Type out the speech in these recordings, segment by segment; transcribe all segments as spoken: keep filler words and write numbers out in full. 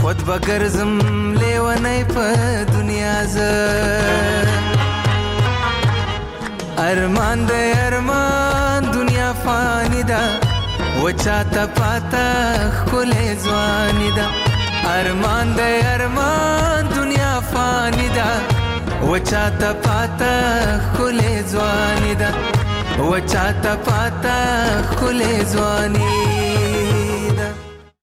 خود بگرزم لیوانی په دنیا زه ارمان د ارمان دنیا فانی ده و چاته پاته ښکلې ځواني ده ارمان د ارمان دنیا فانی ده و چاته پاته ښکلې ځواني ده و چاته پاته ښکلې ځواني ده.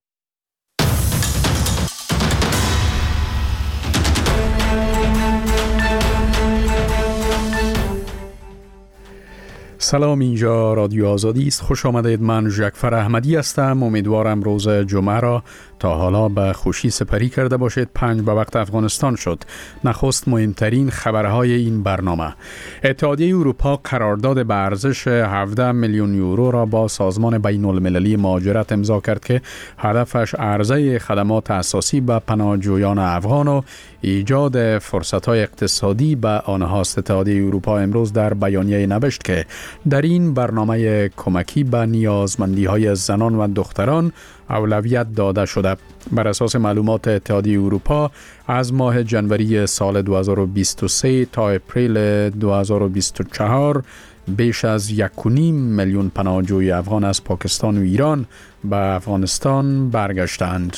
سلام، اینجا رادیو آزادی است. خوش آمدید. من ژکفر احمدی هستم. امیدوارم روز جمعه را تا حالا به خوشی سپری کرده باشید. پنج به وقت افغانستان شد. نخست مهمترین خبرهای این برنامه: اتحادیه اروپا قرارداد به ارزش هفده میلیون یورو را با سازمان بین المللی مهاجرت امضا کرد که هدفش عرضه خدمات اساسی به پناهجویان افغان و ایجاد فرصت‌های اقتصادی به آنهاست. اتحادیه اروپا امروز در بیانیه نوشت که در این برنامه کمکی به نیازمندی‌های زنان و دختران اولویت داده شده. بر اساس معلومات اتحادیه اروپا از ماه جنوری سال دو هزار و بیست و سه تا اپریل دو هزار و بیست و چهار بیش از یک و نیم میلیون پناهجوی افغان از پاکستان و ایران به افغانستان برگشتند.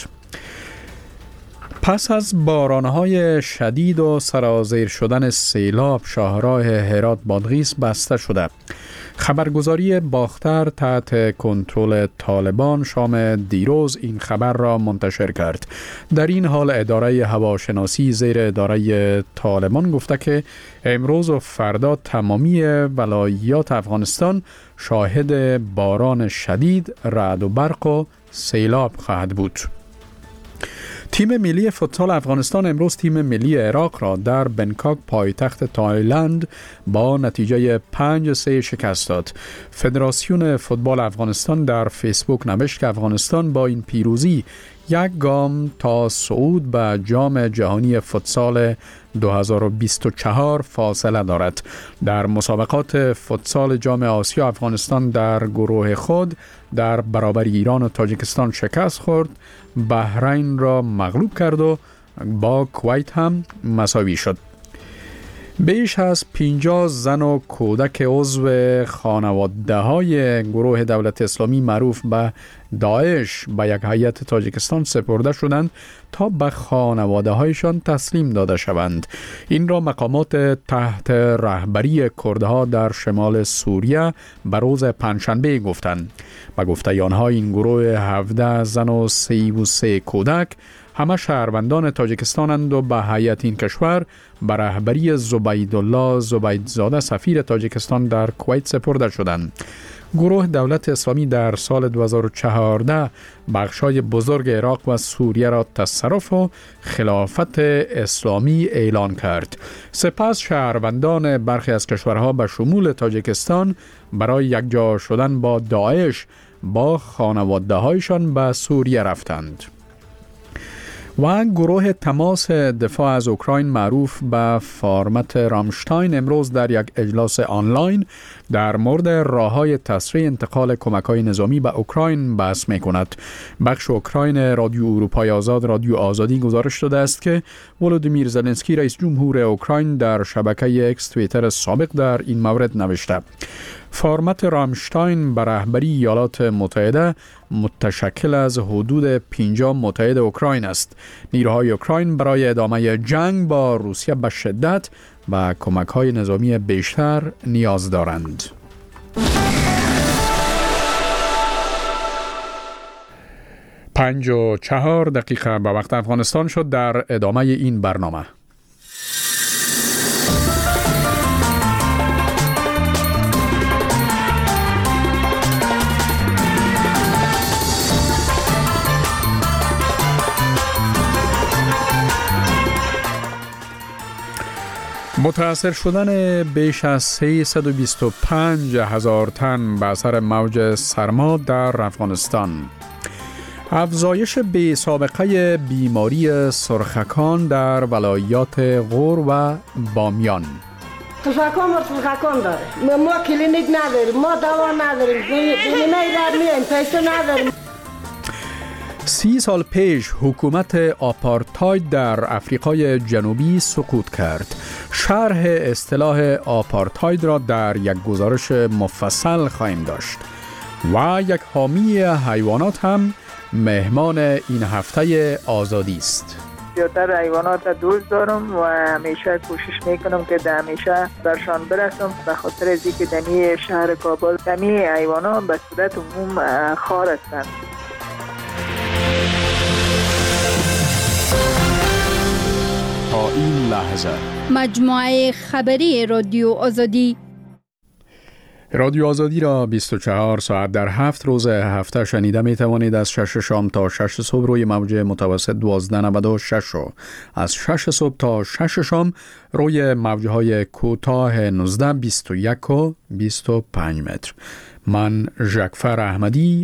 پس از بارانهای شدید و سرازیر شدن سیلاب، شاهراه هرات بادغیس بسته شده. خبرگزاری باختر تحت کنترل طالبان شام دیروز این خبر را منتشر کرد. در این حال اداره هواشناسی زیر اداره طالبان گفته که امروز و فردا تمامی ولایات افغانستان شاهد باران شدید، رعد و برق و سیلاب خواهد بود. تیم ملی فوتسال افغانستان امروز تیم ملی عراق را در بنکاک پایتخت تایلند با نتیجه پنج سه شکست داد. فدراسیون فوتبال افغانستان در فیسبوک نوشت که افغانستان با این پیروزی یک گام تا صعود به جام جهانی فوتسال دو هزار و بیست و چهار فاصله دارد. در مسابقات فوتسال جام آسیا افغانستان در گروه خود در برابر ایران و تاجیکستان شکست خورد، بحرین را مغلوب کرد و با کویت هم مساوی شد. بیش از پنجاه زن و کودک عضو خانواده های گروه دولت اسلامی معروف به داعش به یک هیئت تاجیکستان سپرده شدند تا به خانواده هایشان تسلیم داده شوند. این را مقامات تحت رهبری کردها در شمال سوریه به روز پنجشنبه گفتند. به گفته آنها این گروه هفده زن و سی و سه کودک همه شهروندان تاجیکستانند و به هیئت این کشور به رهبری زبیدالله زبیدزاده سفیر تاجیکستان در کویت سپرده شدند. گروه دولت اسلامی در سال دو هزار و چهارده بخشای بزرگ عراق و سوریه را تصرف و خلافت اسلامی اعلان کرد. سپس شهروندان برخی از کشورها به شمول تاجیکستان برای یکجا شدن با داعش با خانواده هایشان به سوریه رفتند. و گروه تماس دفاع از اوکراین معروف به فرمت رامشتاین امروز در یک اجلاس آنلاین در مورد راه‌های تسریع انتقال کمک‌های نظامی به اوکراین بحث می‌کند. بخش اوکراین رادیو اروپای آزاد رادیو آزادی گزارش داده است که ولودیمیر زلنسکی رئیس جمهور اوکراین در شبکه اکس توییتر سابق در این مورد نوشته: فرمت رامشتاین به رهبری ایالات متحده متشکل از حدود پنجاه متحد اوکراین است. نیروهای اوکراین برای ادامه جنگ با روسیه به شدت و کمک‌های نظامی بیشتر نیاز دارند. پنج و چهار دقیقه به وقت افغانستان شد. در ادامه این برنامه متأثر شدن بیش از سیصد و بیست و پنج هزار تن به اثر موج سرما در افغانستان. افزایش بی سابقه بیماری سرخکان در ولایات غور و بامیان. تشکان و تشکان داره. ما کلینیک نداریم، ما دوا نداریم، بیمه در میایم، پیسه نداریم. سی سال پیش حکومت آپارتاید در آفریقای جنوبی سقوط کرد. شرح اصطلاح آپارتاید را در یک گزارش مفصل خواهیم داشت و یک حامی حیوانات هم مهمان این هفته آزادی است. زیادتر حیوانات را دوست دارم و همیشه کوشش میکنم که در همیشه برشان برسم، به خاطر از اینکه دمی شهر کابل دمی حیوانات به صورت عموم خار هستند. تا این لحظه مجموعه خبری رادیو آزادی رادیو آزادی را بیست و چهار ساعت در هفت روز هفته شنیده می توانید. از شش شام تا شش صبح روی موج متوسط دوازده نود و شش و از شش صبح تا شش شام روی موجه های کوتاه نوزده بیست و یک و بیست و پنج متر. من ژکفر احمدی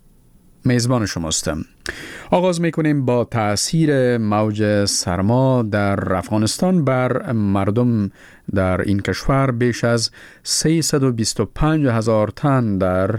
میزبان شماستم. آغاز میکنیم با تأثیر موج سرما در افغانستان بر مردم در این کشور. بیش از سیصد و بیست و پنج هزار تن در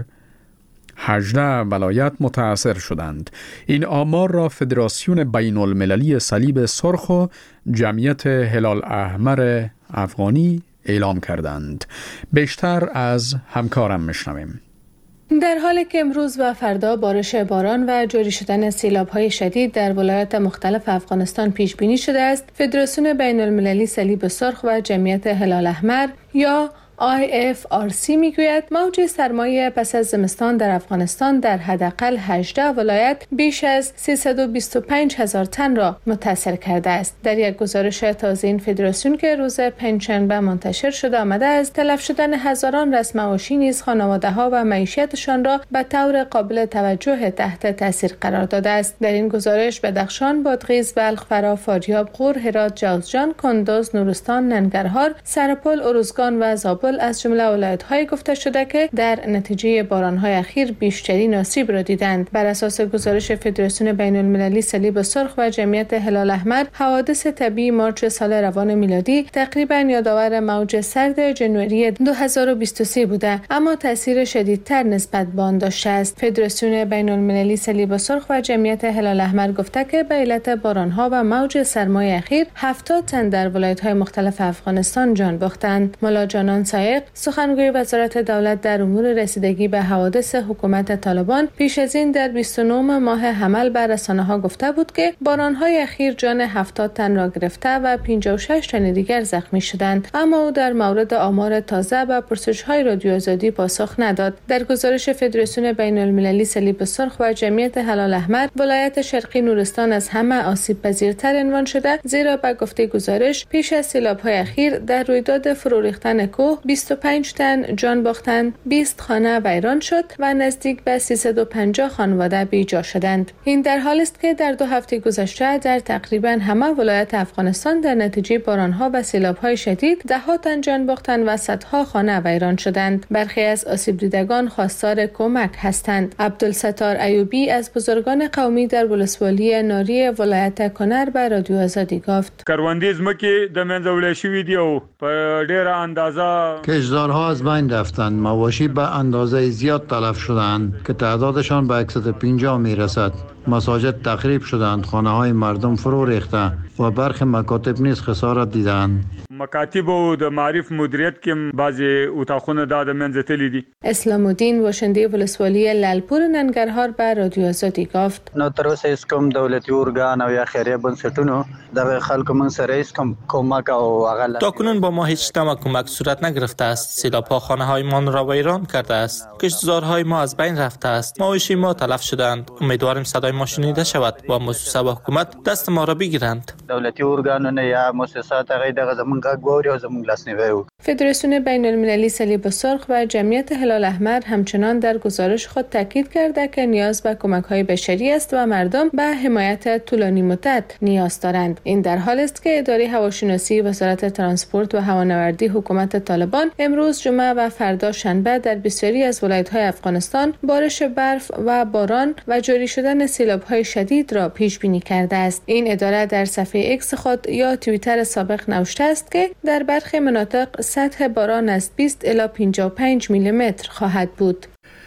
هجده ولایت متاثر شدند. این آمار را فدراسیون بین المللی صلیب سرخ و جمعیت هلال احمر افغانی اعلام کردند. بیشتر از همکارم میشنویم. در حالی که امروز و فردا بارش باران و جاری شدن سیلاب‌های شدید در ولایات مختلف افغانستان پیش بینی شده است، فدراسیون بین المللی صلیب سرخ و جمعیت هلال احمر یا آی اف آر سی میگوید موج سرمایه پس از زمستان در افغانستان در حداقل هجده ولایت بیش از سیصد و بیست و پنج هزار تن را متاثر کرده است. در یک گزارش تازه این فدراسیون که روز پنجشنبه منتشر شده آمده است، تلف شدن هزاران رسم معاشی نیز خانواده‌ها و معیشتشان را به طور قابل توجه تحت تاثیر قرار داده است. در این گزارش بدخشان، بادغیس، بلخ، فرا، فاریاب، غور، هرات، جوزجان، کندوز، نورستان، ننگرهار، سرپل، ارزگان و زابل از جمله ولایت‌های گفته شده که در نتیجه باران‌های اخیر بیشترین آسیب را دیدند. بر اساس گزارش فدراسیون بین المللی صلیب سرخ و جمعیت هلال احمر، حوادث طبیعی مارچ سال روان میلادی تقریباً یادآور موج سرد ژانویه دو هزار و بیست و سه بوده، اما تاثیر شدیدتر نسبت به آن داشته است. فدراسیون بین المللی صلیب سرخ و جمعیت هلال احمر گفته که به علت باران‌ها و موج سرمای اخیر هفتاد تن در ولایت‌های مختلف افغانستان جان باختند. مولا جانان سایق، سخنگوی وزارت دولت در امور رسیدگی به حوادث حکومت طالبان، پیش از این در بیست و نه ماه حمل بر رسانه‌ها گفته بود که باران‌های اخیر جان هفتاد تن را گرفته و پنجاه و شش تن دیگر زخمی شدند، اما او در مورد آمار تازه به پرسش‌های رادیو آزادی پاسخ نداد. در گزارش فدراسیون بین المللی صلیب سرخ و جمعیت هلال احمر، ولایت شرقی نورستان از همه آسیب پذیرتر عنوان شده، زیرا به گفته گزارش پیش از سیلاب‌های اخیر در رویداد فرو ریختن کوه بیست و پنج تن جان باختند، بیست خانه ویران شد و نزدیک به سیصد و پنجاه خانواده بیجا شدند. این در حالی است که در دو هفته گذشته در تقریبا همه ولایت افغانستان در نتیجه باران‌ها و سیلاب‌های شدید ده ها تن جان باختند و صدها خانه ویران شدند. برخی از آسیب دیدگان خواستار کمک هستند. عبدالستار ایوبی از بزرگان قومی در ولسوالی ناری ولایت کنر به رادیو آزادی گفت: کروندې ځمکې د منځه وړل شوي دي او په ډېره اندازه کشتزارها از بین رفتند. مواشی به اندازه زیاد تلف شدند که تعدادشان به صد و پنجاه میرسد. مساجد تخریب شدند، خانه های مردم فرو ریخته و برخی مکاتب نیز خسارت دیدند. مکاتب او د معرف مدیریت کې بعضی اتاقونه د منځه تللی دي. اسلام الدین واشنده ولسوالی لالپور ننگرهار به رادیو آزادی گفت: نو تر اوسه هیڅ کوم دولتي ارګان او یا خیریه بنسټونو د خلکو من سره هیڅ کوم کمک او هغه تاکنون با ما هیچ نوع کمک صورت نگرفته است. سیلاب‌ها خانه‌هایمان را ویران کرده است. کشتزارهای ما از بین رفته است. مواشی ما تلف شدند. امیدواریم صدای ما شنیده شود و مؤسسه و حکومت دست ما را بگیرند. دولتي ارګانونه یا مؤسسات هغه دغه زمونږ غوړي او زمونږ لاسنیوي وکړي. فدراسیون بین المللی صلیب سرخ و جمعیت هلال احمر همچنان در گزارش خود تاکید کرده که نیاز به کمک‌های بشری است و مردم به حمایت طولانی مدت نیاز دارند. این در حالی است که اداره هواشناسی وزارت ترانسپورت و هوانوردی حکومت طالبان امروز جمعه و فردا شنبه در بسیاری از ولایت‌های افغانستان بارش برف و باران و جاری شدن سیلاب‌های شدید را پیش بینی کرده است. این اداره در صفحه ایکس خود یا توییتر سابق نوشته است که در برخی مناطق سطح باران از بیست الی پنجاه و پنج میلی متر خواهد بود.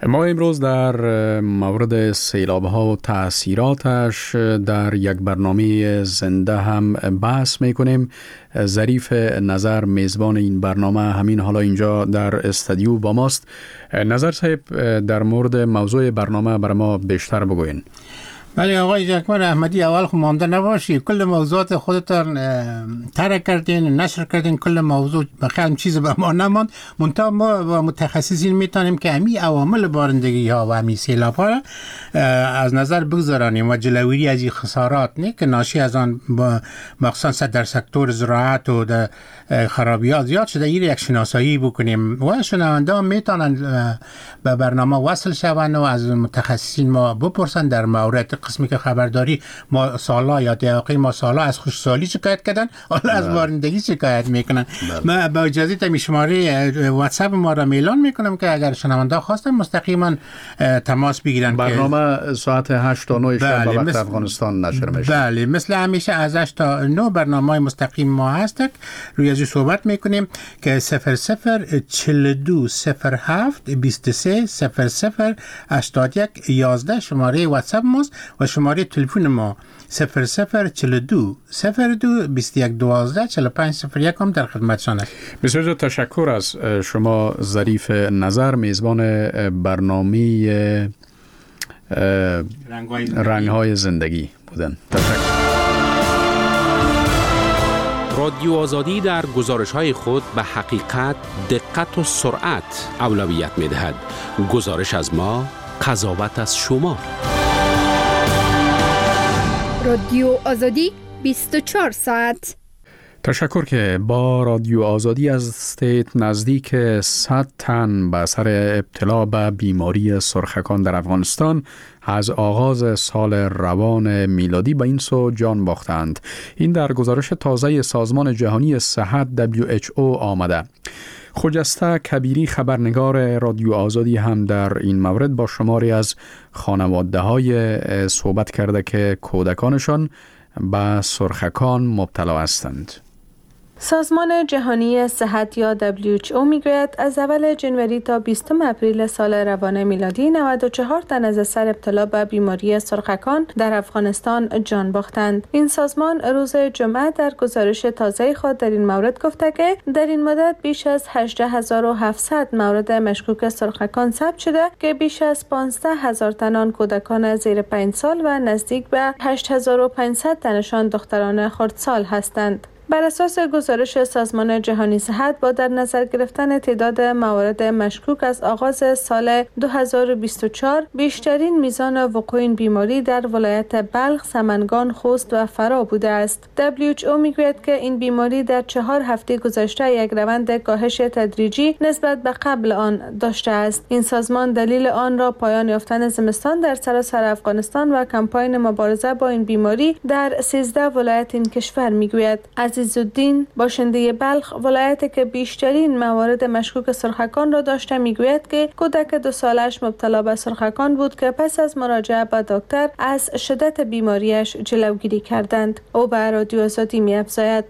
ما امروز در مورد سیلاب ها و تأثیراتش در یک برنامه زنده هم بحث میکنیم. ظریف نظر میزبان این برنامه همین حالا اینجا در استودیو با ماست. نظر صاحب، در مورد موضوع برنامه برای ما بیشتر بگوین. بله آقای جکمر احمدی، اول خود مانده نباشی، کل موضوعات خودتان ترک کردین، نشر کردین، کل موضوع بخیالم چیز به ما نماند. منتها ما با متخصصین میتونیم که همی عوامل بارندگی ها و همی سیلاب ها از نظر بگذارانیم و جلوگیری از این خسارات نه که ناشی از آن مخصوصا در سکتور زراعت و در خرابیات زیاد شده این یک شناسایی بکنیم و شنونده هم میتونن به برنامه وصل شوند و از متخصصین ما بپرسن در مورد قسمی که خبرداری ما سالا یا دقیقی ما سالا از خوشسالی شکایت کردن، حالا از بارندگی شکایت میکنن. ما با اجازه تمی شماره واتساپ ما را اعلان میکنم که اگر شنونده خواستن مستقیما تماس بگیرن. برنامه ساعت هشت تا نه شب به وقت افغانستان نشر میشه. بله، مثل همیشه از هشت تا نه برنامه مستقیم ما هست، روی ازی صحبت میکنیم که صفر صفر چهل و دو صفر هفت بیست و سه صفر صفر هشتاد و یک یازده شماره واتساپ ماست و شماره تلفن ما صفر صفر چهل و دو صفر دو بیست و یک دوازده چهل و پنج صفر یک هم در خدمتشان است. بسیار تشکر از شما ظریف نظر، میزبان برنامه رنگ‌های زندگی بودن. تشکر. رادیو آزادی در گزارش‌های خود به حقیقت، دقت و سرعت اولویت می‌دهد. گزارش از ما، قضاوت از شما. رادیو آزادی بیست و چهار ساعت. تشکر که با رادیو آزادی از استیت نزدیک صد تن به اثر ابتلا به بیماری سرخکان در افغانستان از آغاز سال روان میلادی به این سو جان باختند. این در گزارش تازه سازمان جهانی صحت دبلیو اچ او آمده. خجسته کبیری خبرنگار رادیو آزادی هم در این مورد با شماری از خانواده های صحبت کرده که کودکانشان به سرخکان مبتلا هستند. سازمان جهانی صحت یا دبلیو اچ او میگوید از اول جنوری تا بیستم اپریل سال روان میلادی نود و چهار تن از اثر ابتلا به بیماری سرخکان در افغانستان جان باختند. این سازمان روز جمعه در گزارش تازه خود در این مورد گفته که در این مدت بیش از هجده هزار و هفتصد مورد مشکوک سرخکان ثبت شده که بیش از پانزده هزار تن کودکان زیر پنج سال و نزدیک به هشت هزار و پانصد تنشان دختران خردسال هستند. بر اساس گزارش سازمان جهانی صحت با در نظر گرفتن تعداد موارد مشکوک از آغاز سال دو هزار و بیست و چهار بیشترین میزان وقوع این بیماری در ولایت بلخ، سمنگان، خوست و فرا بوده است. دبلیو اچ او میگوید که این بیماری در چهار هفته گذشته یک روند کاهش تدریجی نسبت به قبل آن داشته است. این سازمان دلیل آن را پایان یافتن زمستان در سراسر افغانستان و کمپاین مبارزه با این بیماری در سیزده ولایت این کشور میگوید. عزیزالدین باشنده بلخ، ولایتی که بیشترین موارد مشکوک سرخکان را داشته، میگوید که کودک دو سالش مبتلا به سرخکان بود که پس از مراجعه به دکتر از شدت بیماریش جلوگیری کردند. او به رادیو آزادی می‌افزاید: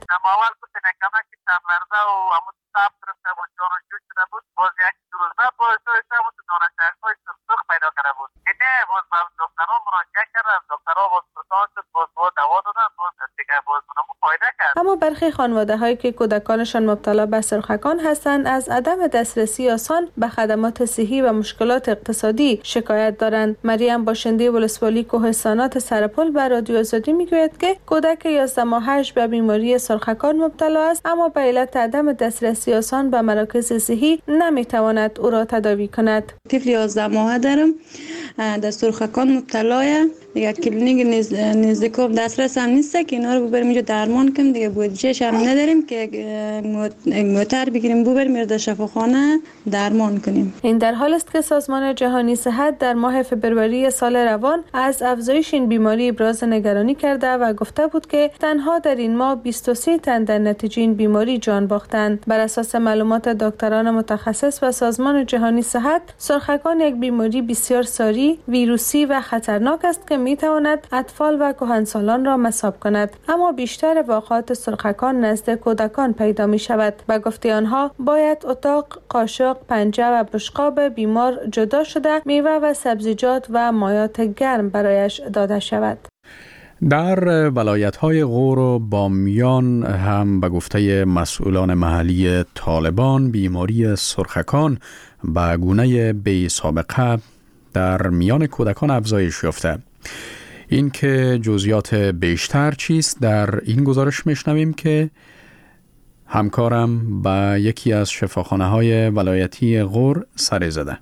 باز یک روزه باعث شده بود دانشجوهای سرخ پیدا کرده بود. اینه باز به دکترها مراجعه کردن، دکترها باز پرسان شد، باز باز دوا دادن، باز دیگه باز اونمو فایده کرد. اما برخی خانواده هایی که کودکانشان مبتلا به سرخکان هستند از عدم دسترسی آسان به خدمات صحی و مشکلات اقتصادی شکایت دارند. مریم باشنده ولسوالی کوهستانات سرپل به رادیو آزادی میگوید که کودک یازده ماهش به بیماری سرخکان مبتلا است، اما به علت عدم دسترسی آسان به مراکز صحی نمیتواند او را تداوی کند. طفل یازده ماهه دارم، در سرخکان مبتلایه. دیگه کلینیک نزدیکم دسترس هم نیست که اینا رو ببریم اینجا درمان کنیم. دیگه بودجهش هم نداریم که موتر بگیریم ببریم در شفاخانه درمان کنیم. این در حال است که سازمان جهانی صحت در ماه فبروری سال روان از افزایش این بیماری ابراز نگرانی کرده و گفته بود که تنها در این ماه بیست و سه تن در نتیجه این بیماری جان باختند. بر اساس معلومات دکتران متخصص و سازمان جهانی صحت، سرخکان یک بیماری بسیار ساری ای ویروسی و خطرناک است که میتواند اطفال و کهنسالان را مصاب کند، اما بیشتر واقعات سرخکان نزد کودکان پیدا می شود. به گفته آنها باید اتاق، قاشق، پنجه و بشقاب بیمار جدا شده میوه و سبزیجات و مایات گرم برایش داده شود. در ولایت‌های غور و بامیان هم به گفته مسئولان محلی طالبان بیماری سرخکان به گونه بی سابقه در میان کودکان افزایش یافته. این که جزئیات بیشتر چیست در این گزارش میشنویم که همکارم به یکی از شفاخانه‌های ولایتی غور سر زده.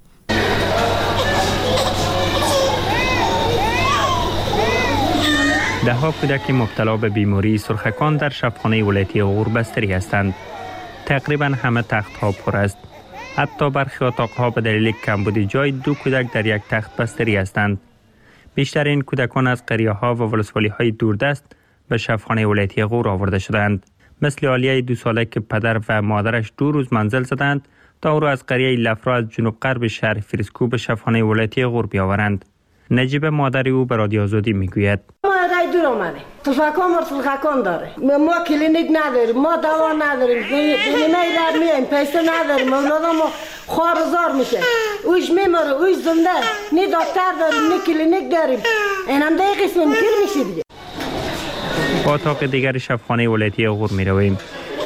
ده ها کودک مبتلا به بیماری سرخکان در شفاخانه ولایتی غور بستری هستند. تقریبا همه تخت ها پر است. حتی برخی اتاق ها به دلیل کمبود جای دو کودک در یک تخت بستری هستند. بیشتر این کودکان از قریه ها و ولسوالی های دوردست به شفاخانه ولایتی غور آورده شدند. مثل عالیه دو ساله که پدر و مادرش دو روز منزل زدند تا او را از قریه لفرا از جنوب غرب شهر فریسکو به شفاخانه ولایتی غور بیاورند. نجیب مادر او به رادیو آزادی میگوید: ما رای دور آمده سرخکان و سرخکان داره، ما کلینیک نداریم، ما دوا نداریم، بیمه را میایم، پیسه نداریم، اولادم خوارزار میشه، اوش میماره، اوش زنده، نی دکتر داریم، نی کلینیک داریم. این هم دیگه قسم کل میشه دیگه. با اتاق دیگر شفاخانه ولایتی غور می رویم.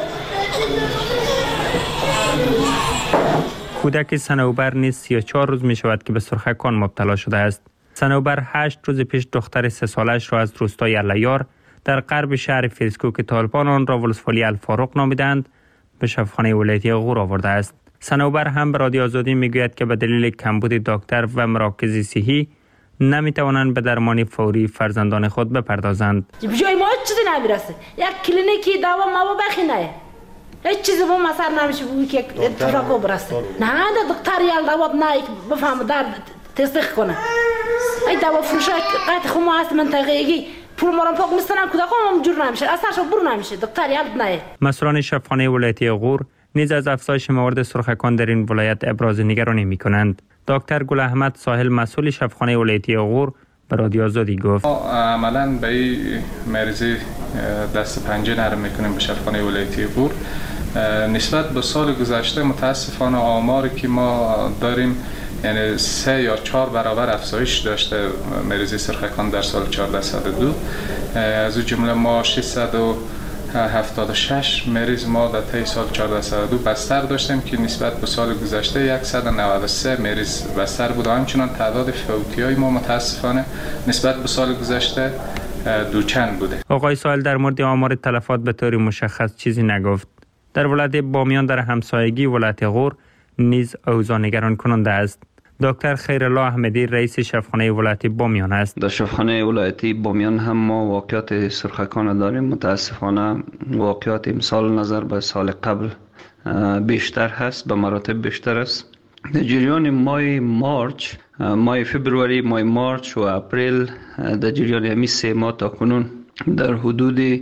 کودک صنوبر نیز سی و چهار روز می شود که به سرخکان مبتلا شده است. صنوبر هشت روز پیش دختر سه سالش را از روستای الیار در غرب شهر فریسکو که طالبان آن را ولسوالی الفاروق نامیدند به شفاخانه ولایتی غور آورده است. صنوبر هم به رادیو آزادی می گوید که به دلیل کمبود دکتر و مراکز صحی نمی توانند به درمان فوری فرزندان خود بپردازند. جای ما چیزی نمیرسه. یک کلینیکی دوا ما بخینه. هیچ چیزی با ما سر نمیشه که اتفاق برسه. نه دکتر یال دوا نه بفهم درد تصدیق کنه. ای دوا فروش قطع خو ما هست منطقه‌ای پول ما را پاک می‌سنن کودکان جور نمیشه. اثرش برو نمیشه. دکتر یال نه. مسئولان شفاخانه ولایتی غور نیز از افزایش موارد سرخکان در این ولایت ابراز نگرانی می‌کنند. دکتر گل احمد ساحل مسئول شفاخانه ولایتی غور به رادیو آزادی گفت: عملاً به این مریضی دست پنجه نرم میکنیم به شفاخانه ولایتی غور. نسبت به سال گذشته متاسفانه آماری که ما داریم یعنی سه یا چهار برابر افزایش داشته مریضی سرخکان در سال چهارده صد و دو. از اون جمله ما ششصد و هفتاد و شش مریض ما در طی سال چهارده صد و دو بستر داشتیم که نسبت به سال گذشته صد و نود و سه مریض بستر بود. همچنان تعداد فوتی‌های ما متاسفانه نسبت به سال گذشته دوچند بوده. آقای ساحل در مورد آمار تلفات به طور مشخص چیزی نگفت. در ولایت بامیان در همسایگی ولایت غور نیز اوضاع نگران کننده است. دکتر خیرالله احمدی رئیس شفاخانه ولایتی بامیان است. در شفاخانه ولایتی بامیان هم ما واقعات سرخکان داریم. متاسفانه واقعات امسال نظر به سال قبل بیشتر هست، به مراتب بیشتر است. در جریان ماه مارچ، ماه فبروری، ماه مارچ و اپریل، در جریان همین سه ماه تا کنون در حدود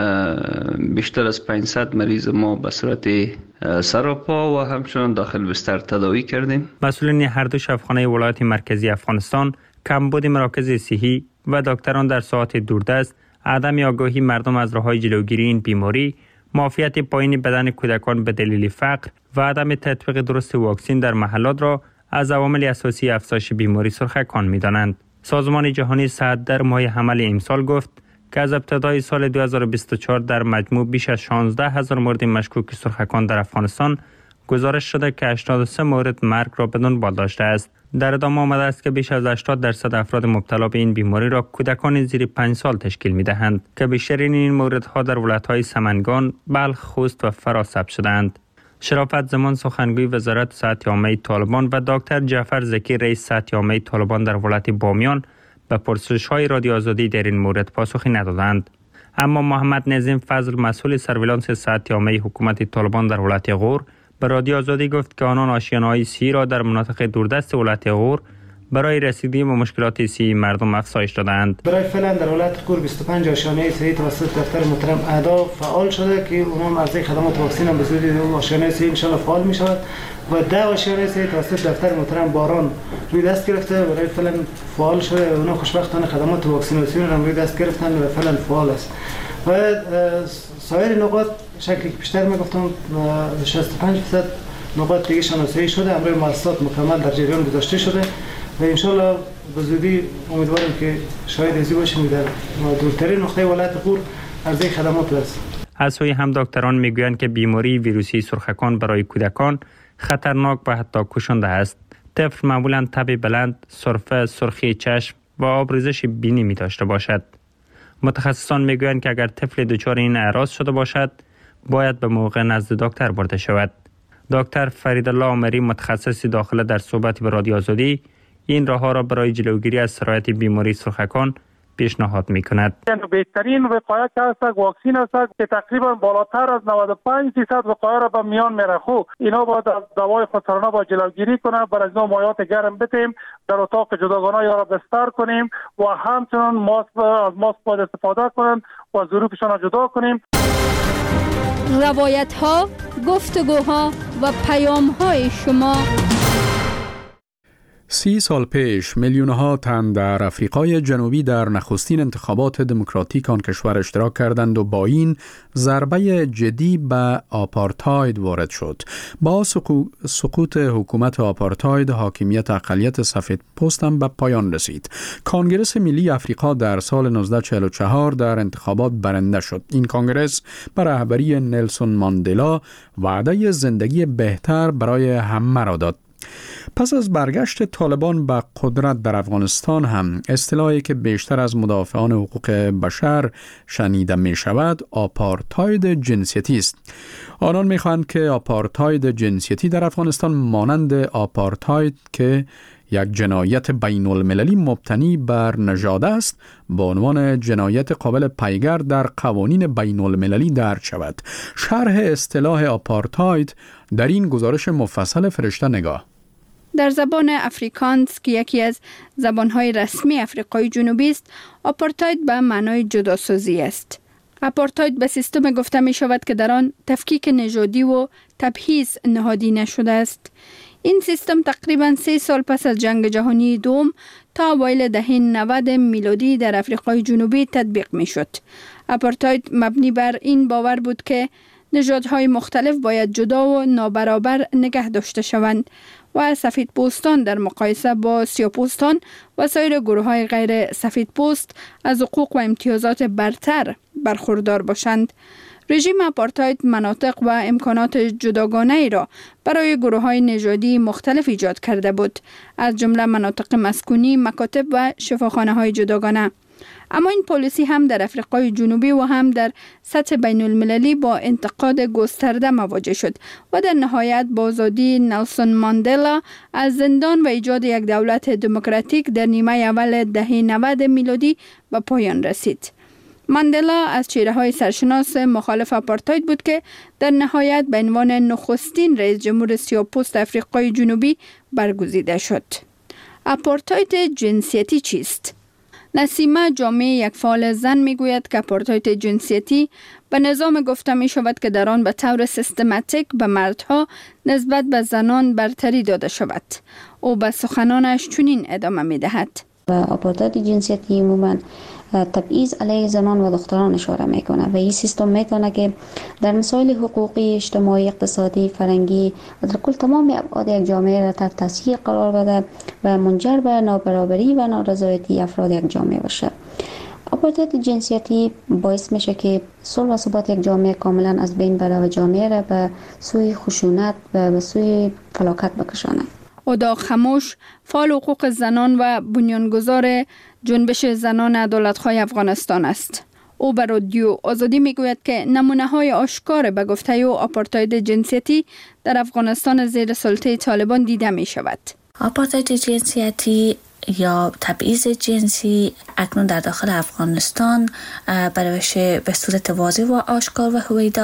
بیشتر از پانصد مریض ما به صورت سراپا و همچنان داخل بستر تداوی کردیم. مسئولین هر دو شفاخانه ولایت مرکزی افغانستان کمبود مراکز صحی و دکتران در ساعات دوردست، عدم آگاهی مردم از راه‌های جلوگیری این بیماری، معافیت پایین بدن کودکان به دلیل فقر و عدم تطبیق درست واکسن در محلات را از عوامل اساسی افزایش بیماری سرخکان می‌دانند. سازمان جهانی صحت در ماه حمل امسال گفت که از ابتدای سال دو هزار و بیست و چهار در مجموع بیش از شانزده هزار مورد مشکوک سرخکان در افغانستان گزارش شده که هشتاد و سه مورد مرگ را به دنبال داشته است. در ادامه آمده است که بیش از هشتاد درصد افراد مبتلا به این بیماری را کودکان زیر پنج سال تشکیل می‌دهند که بیشترین این موردها در ولایت‌های سمنگان، بلخ، خوست و فرا ثبت شده‌اند. شرافت زمان سخنگوی وزارت صحت عامه طالبان و دکتر جعفر زکی رئیس صحت عامه طالبان در ولایت بامیان به پرسش‌های رادیو آزادی در این مورد پاسخی ندادند. اما محمد نظیم فضل مسئول سرویلانس صحت عامه حکومت طالبان در ولایت غور به رادیو آزادی گفت که آنان آشیانه‌های صحی را در مناطق دوردست ولایت غور برای رسیدگی به مشکلات صحی مردم افزایش دادند. برای فعلا در ولایت غور بیست و پنج آشیانه صحی توسط دفتر محترم اعضا فعال شده که اونم از خدمات واکسن هم به صورت آشیانه صحی ان شاء الله فعال می شود و ده آشیانه صحی توسط دفتر محترم باران روی دست گرفته برای فعلا فعال شده. اونا خوشبختانه خدمات واکسیناسیون هم روی دست گرفتن و فعلا فعال است و سایر نقاط شکلی که بیشتر میگفتم شصت و پنج درصد نقاط دیگه شناسایی شده، امروز مؤسسات مکمل در جریان گذاشته شده و ان شاء الله به زودی امیدوارم که شاید ازی باشیم در دورترین نقطه ولایت غور عرضه خدمات برسیم. از سوی هم دکتران میگویند که بیماری ویروسی سرخکان برای کودکان خطرناک و حتی کشنده است. طفل معمولا تب بلند، سرفه، سرخی چشم و آبریزش بینی می داشته باشد. متخصصان میگویند که اگر طفل دچار این اعراض شده باشد باید به موقع نزد دکتر برده شود. دکتر فریدالله عمری متخصص داخله در صحبت به رادیو آزادی این راه ها را برای جلوگیری از سرایت بیماری سرخکان پیشنهاد می‌کند. بهترین وقایت است واکسن است که تقریبا بالاتر از نود و پنج درصد وقایه را به میان می‌رخو. اینا باید از دوای خودسرانه با جلوگیری کنه، بر از نوع مایعات گرم بتیم، در اتاق جداگانه یا را بستر کنیم و همچنان ماسک از ماسک باید استفاده کنیم و ظروفشان را جدا کنیم. روایت ها، گفتگوها و پیام های شما. سی سال پیش میلیون‌ها تن در افریقای جنوبی در نخستین انتخابات دموکراتیک آن کشور اشتراک کردند و با این ضربه جدی به آپارتاید وارد شد. با سقوط حکومت آپارتاید حاکمیت اقلیت سفید پوست هم به پایان رسید. کنگره ملی افریقا در سال نوزده چهل و چهار در انتخابات برنده شد. این کنگره به رهبری نلسون ماندلا وعده زندگی بهتر برای همه را داد. پس از برگشت طالبان به قدرت در افغانستان هم اصطلاحی که بیشتر از مدافعان حقوق بشر شنیده می شود آپارتاید جنسیتی است. آنان می خواهند که آپارتاید جنسیتی در افغانستان مانند آپارتاید که یک جنایت بین المللی مبتنی بر نژاد است با عنوان جنایت قابل پیگر در قوانین بین المللی درج شود. شرح اصطلاح آپارتاید در این گزارش مفصل فرشته نگاه. در زبان افریکانس که یکی از زبانهای رسمی افریقای جنوبی است، آپارتاید به معنای جداسازی است. آپارتاید به سیستم گفته می شود که در آن تفکیک نژادی و تبعیض نهادی نشده است. این سیستم تقریباً سه سال پس از جنگ جهانی دوم تا اوایل دهه نود میلادی در افریقای جنوبی تطبیق می شد. آپارتاید مبنی بر این باور بود که نژادهای مختلف باید جدا و نابرابر نگه داشته شوند و سفید پوستان در مقایسه با سیاه پوستان و سایر گروه های غیر سفید پوست از حقوق و امتیازات برتر برخوردار باشند. رژیم آپارتاید مناطق و امکانات جداگانه ای را برای گروه های نژادی مختلف ایجاد کرده بود، از جمله مناطق مسکونی، مکاتب و شفاخانه های جداگانه. اما این پالیسی هم در افریقای جنوبی و هم در سطح بین المللی با انتقاد گسترده مواجه شد و در نهایت با آزادی نلسون ماندلا از زندان و ایجاد یک دولت دموکراتیک در نیمه اول دهه نود میلادی به پایان رسید. ماندلا از چهره‌های سرشناس مخالف آپارتاید بود که در نهایت به عنوان نخستین رئیس جمهور سیاه‌پوست افریقای جنوبی برگزیده شد. آپارتاید جنسیتی چیست؟ نسیمه جامعه یک فعال زن میگوید که آپارتاید جنسیتی به نظام گفته می شود که در آن به طور سیستماتیک به مردها نسبت به زنان برتری داده شود. او به سخنانش چنین ادامه می دهد. آپارتاید جنسیتی عموما تبعیض علیه زنان و دختران اشاره میکنه و این سیستم میتونه که در مسائل حقوقی، اجتماعی، اقتصادی، فرهنگی و در کل تمام ابعاد یک جامعه را تحت تاثیر قرار بده و منجر به نابرابری و نارضایتی افراد یک جامعه باشه. آپارتاید جنسیتی باعث میشه که صلح و ثبات یک جامعه کاملا از بین بره و جامعه را به سوی خشونت و به سوی فلاکت بکشانه. اودا خموش، فعال حقوق زنان و بنیانگذار جنبش زنان عدالت‌خواه افغانستان است. او به رادیو آزادی میگوید که نمونه‌های آشکار به گفته او آپارتاید جنسیتی در افغانستان زیر سلطه طالبان دیده می شود. آپارتاید جنسیتی یا تبعیض جنسی اکنون در داخل افغانستان به روش به صورت واضح و آشکار و هویدا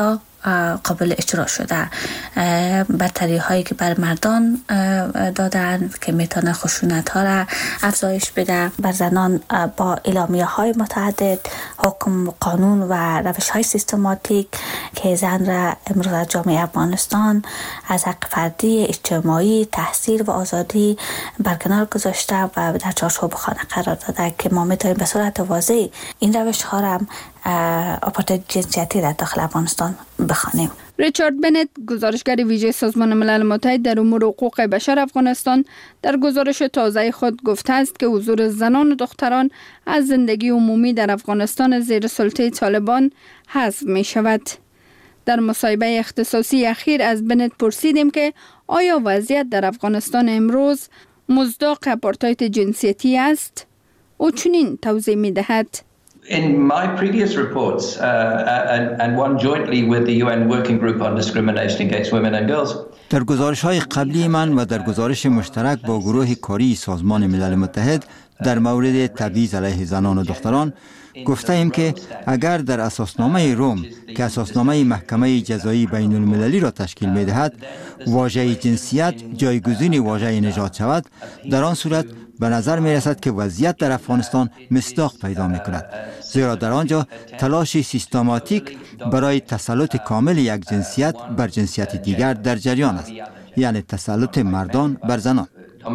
قابل اجرا شده. برتری هایی که بر مردان دادن که میتونه خشونت ها را افزایش بده، بر زنان با اعلامیه های متعدد، حکم قانون و روش های سیستماتیک که زن را امروز از جامعه افغانستان از حق فردی، اجتماعی، تحصیل و آزادی برکنار گذاشته و در چارچوب خانه قرار داده که ما میتونیم به صورت واضح این روش ها را آپارتاید جنسیتی در داخل افغانستان بخوانیم. ریچارد بنت، گزارشگر ویژه سازمان ملل متحد در امور حقوق بشر افغانستان، در گزارش تازه خود گفته است که حضور زنان و دختران از زندگی عمومی در افغانستان زیر سلطه طالبان حذف می شود. در مصاحبه اختصاصی اخیر از بنت پرسیدیم که آیا وضعیت در افغانستان امروز مصداق آپارتاید جنسیتی است؟ او چنین توضیح می دهد. In my previous reports uh, and, and one jointly with the U N Working Group on Discrimination Against Women and Girls. در گزارش‌های قبلی من و در گزارش مشترک با گروه کاری سازمان ملل متحد در مورد تبعیض علیه زنان و دختران گفته ایم که اگر در اساسنامه روم که اساسنامه محکمه جزایی بین المللی را تشکیل می دهد واژه جنسیت جایگزین واژه نژاد شود، در آن صورت به نظر می رسد که وضعیت در افغانستان مصداق پیدا می کند، زیرا در آنجا تلاش سیستماتیک برای تسلط کامل یک جنسیت بر جنسیت دیگر در جریان است، یعنی تسلط مردان بر زنان.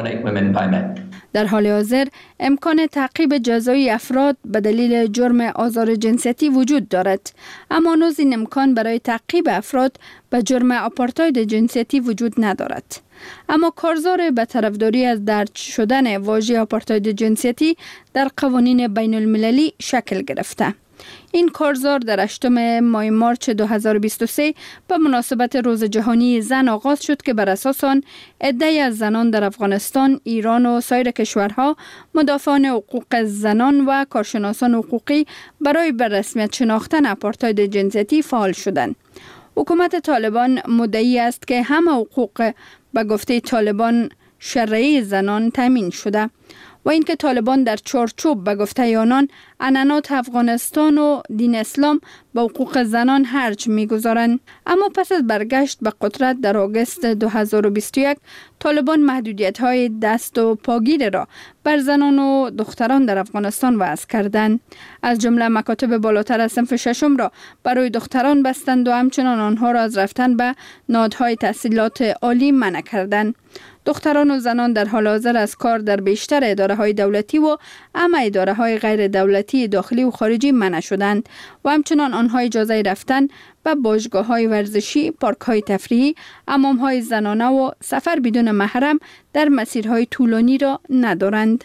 در حال حاضر امکان تعقیب جزایی افراد به دلیل جرم آزار جنسیتی وجود دارد، اما هنوز این امکان برای تعقیب افراد به جرم آپارتاید جنسیتی وجود ندارد. اما کارزار به طرفداری از درج شدن واژه آپارتاید جنسیتی در قوانین بین المللی شکل گرفته. این کارزار در هشتم ماه مارچ دو هزار و بیست و سه به مناسبت روز جهانی زن آغاز شد که بر اساس آن عده‌ای از زنان در افغانستان، ایران و سایر کشورها مدافعان حقوق زنان و کارشناسان حقوقی برای به رسمیت شناختن آپارتاید جنسیتی فعال شدند. حکومت طالبان مدعی است که همه حقوق به گفته طالبان شرعی زنان تامین شده و اینکه طالبان در چارچوب به گفته آنان عنعنات افغانستان و دین اسلام به حقوق زنان هرج می‌گذارند. اما پس از برگشت به قدرت در آگوست دو هزار و بیست و یک طالبان محدودیت‌های دست و پاگیر را بر زنان و دختران در افغانستان وضع کردند. از جمله مکاتب بالاتر از صنف ششم را برای دختران بستند و همچنان آنها را از رفتن به نهادهای تحصیلات عالی منع کردند. دختران و زنان در حال حاضر از کار در بیشتر اداره‌های دولتی و اما اداره‌های غیر دولتی داخلی و خارجی منع شدند و همچنان آنها اجازه رفتن به باشگاه‌های ورزشی، پارک‌های تفریحی، حمام‌های زنانه و سفر بدون محرم در مسیرهای طولانی را ندارند.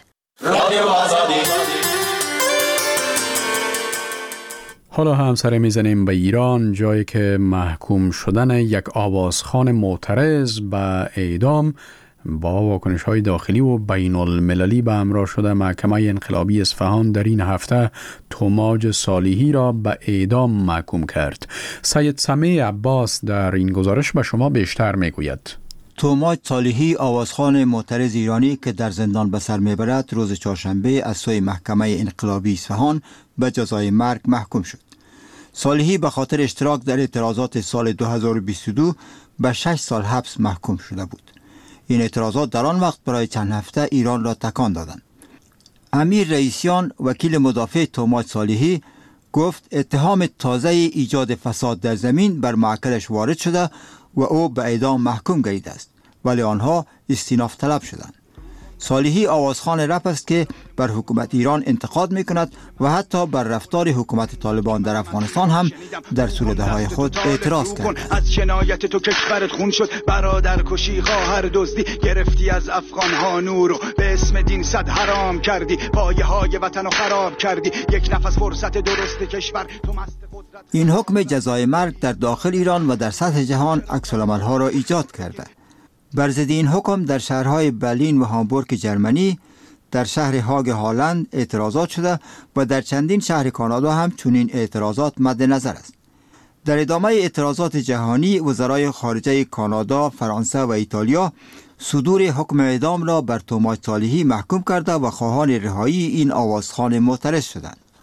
حالا هم سر میزنیم به ایران، جایی که محکوم شدن یک آوازخوان معترض به اعدام با واکنش‌های داخلی و بین المللی به همراه شده محکمه انقلابی اصفهان در این هفته توماج صالحی را به اعدام محکوم کرد. سید سمیع عباس در این گزارش به شما بیشتر میگوید. توماج صالحی آوازخوان معترض ایرانی که در زندان به سر میبرد روز چهارشنبه از سوی محکمه انقلابی اصفهان به جزای مرگ محکوم شد. صالحی به خاطر اشتراک در اعتراضات سال دو هزار و بیست و دو به شش سال حبس محکوم شده بود. این اعتراضات در آن وقت برای چند هفته ایران را تکان دادند. امیر رئیسیان وکیل مدافع توماج صالحی گفت اتهام تازه ایجاد فساد در زمین بر معکلش وارد شده و او به اعدام محکوم گردیده است، ولی آنها استیناف طلب شدند. صالحی آوازخوان رپ است که بر حکومت ایران انتقاد میکند و حتی بر رفتار حکومت طالبان در افغانستان هم در سروده‌های خود اعتراض کرد. از جنایت تو کشورت خون شد، برادر کشی، خواهر دزدی، گرفتی از افغان‌ها نور و به اسم دین صد حرام کردی، پایه‌های وطن رو خراب کردی، یک نفس فرصت درست کشور تو مست قدرت. این حکم جزای مرگ در داخل ایران و در سطح جهان عکس‌العمل‌ها را ایجاد کرده. بر ضد این حکم در شهرهای برلین و هامبورگ جرمنی، در شهر هاگ هالند اعتراضات شده و در چندین شهر کانادا هم چنین اعتراضات مد نظر است. در ادامه اعتراضات جهانی، وزرای خارجه کانادا، فرانسه و ایتالیا صدور حکم اعدام را بر توماج صالحی محکوم کرده و خواهان رهایی این آوازخوان معترض شدند.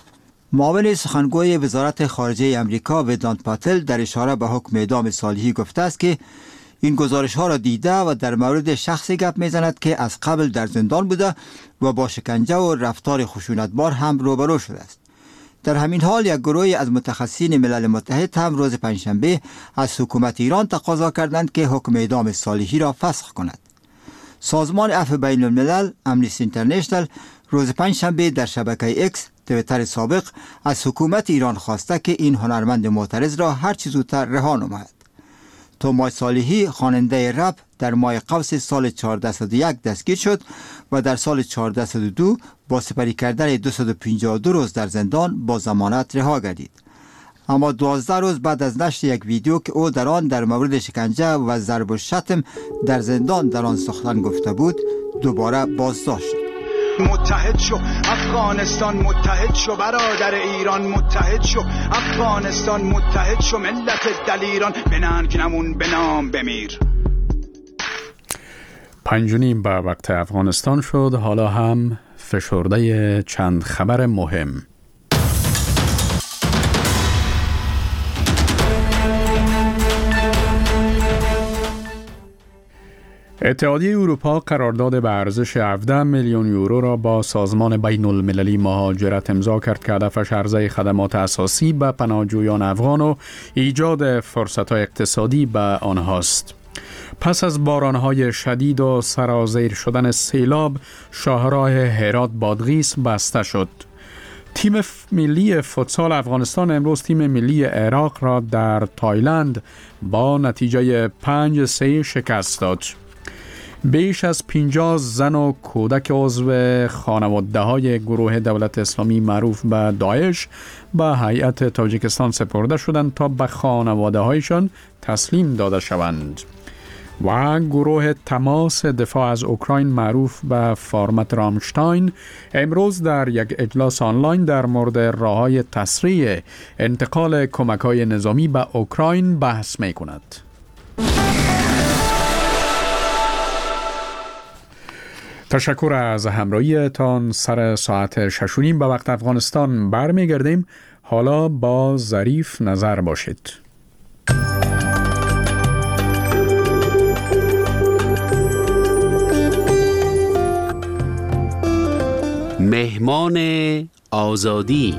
معاون سخنگوی وزارت خارجه امریکا ودانت پاتل در اشاره به حکم اعدام صالحی گفته است که این گزارش ها را دیده و در مورد شخصی گپ میزند که از قبل در زندان بوده و با شکنجه و رفتار خشونتبار هم روبرو شده است. در همین حال یک گروه از متخصصین ملل متحد هم روز پنجشنبه از حکومت ایران تقاضا کردند که حکم اعدام صالحی را فسخ کند. سازمان عفو بین الملل امنیستی اینترنشنال روز پنجشنبه در شبکه اکس تویتر سابق از حکومت ایران خواسته که این هنرمند معترض را هر چه زودتر رها نماید. توماس صالحی خواننده رپ در ماه قوس سال چهارده صد و یک دستگیر شد و در سال چهارده صد و دو با سپری کردن دویست و پنجاه و دو روز در زندان با ضمانت رها گردید. اما دوازده روز بعد از نشر یک ویدیو که او در آن در مورد شکنجه و ضرب و شتم در زندان در آن سخن گفته بود، دوباره بازداشت شد. متحد شو افغانستان، متحد شو برادر ایران، متحد شو افغانستان، متحد شو ملت دلیران، به ننگ نمون به نام بمیر. پنج و نیم به وقت افغانستان شد. حالا هم فشرده چند خبر مهم. اتحادیه اروپا قرارداد به ارزش هفده میلیون یورو را با سازمان بین المللی مهاجرت امضا کرد که هدفش عرضه خدمات اساسی به پناهجویان افغان و ایجاد فرصت‌های اقتصادی به آنهاست. پس از باران‌های شدید و سرازیر شدن سیلاب، شاهراه هرات بادغیس بسته شد. تیم ملی فوتسال افغانستان امروز تیم ملی عراق را در تایلند با نتیجه پنج سه شکست داد. بیش از پنجاه زن و کودک عضو خانواده های گروه دولت اسلامی معروف به داعش به هیئت تاجیکستان سپرده شدند تا به خانواده هایشان تسلیم داده شوند. و گروه تماس دفاع از اوکراین معروف به فرمت رامشتاین امروز در یک اجلاس آنلاین در مورد راه‌های تسریع انتقال کمک‌های نظامی به اوکراین بحث می‌کند. تشکر از همراهیتان. سر ساعت شش و نیم به وقت افغانستان برمیگردیم. حالا با ظریف نظر باشید. مهمان آزادی.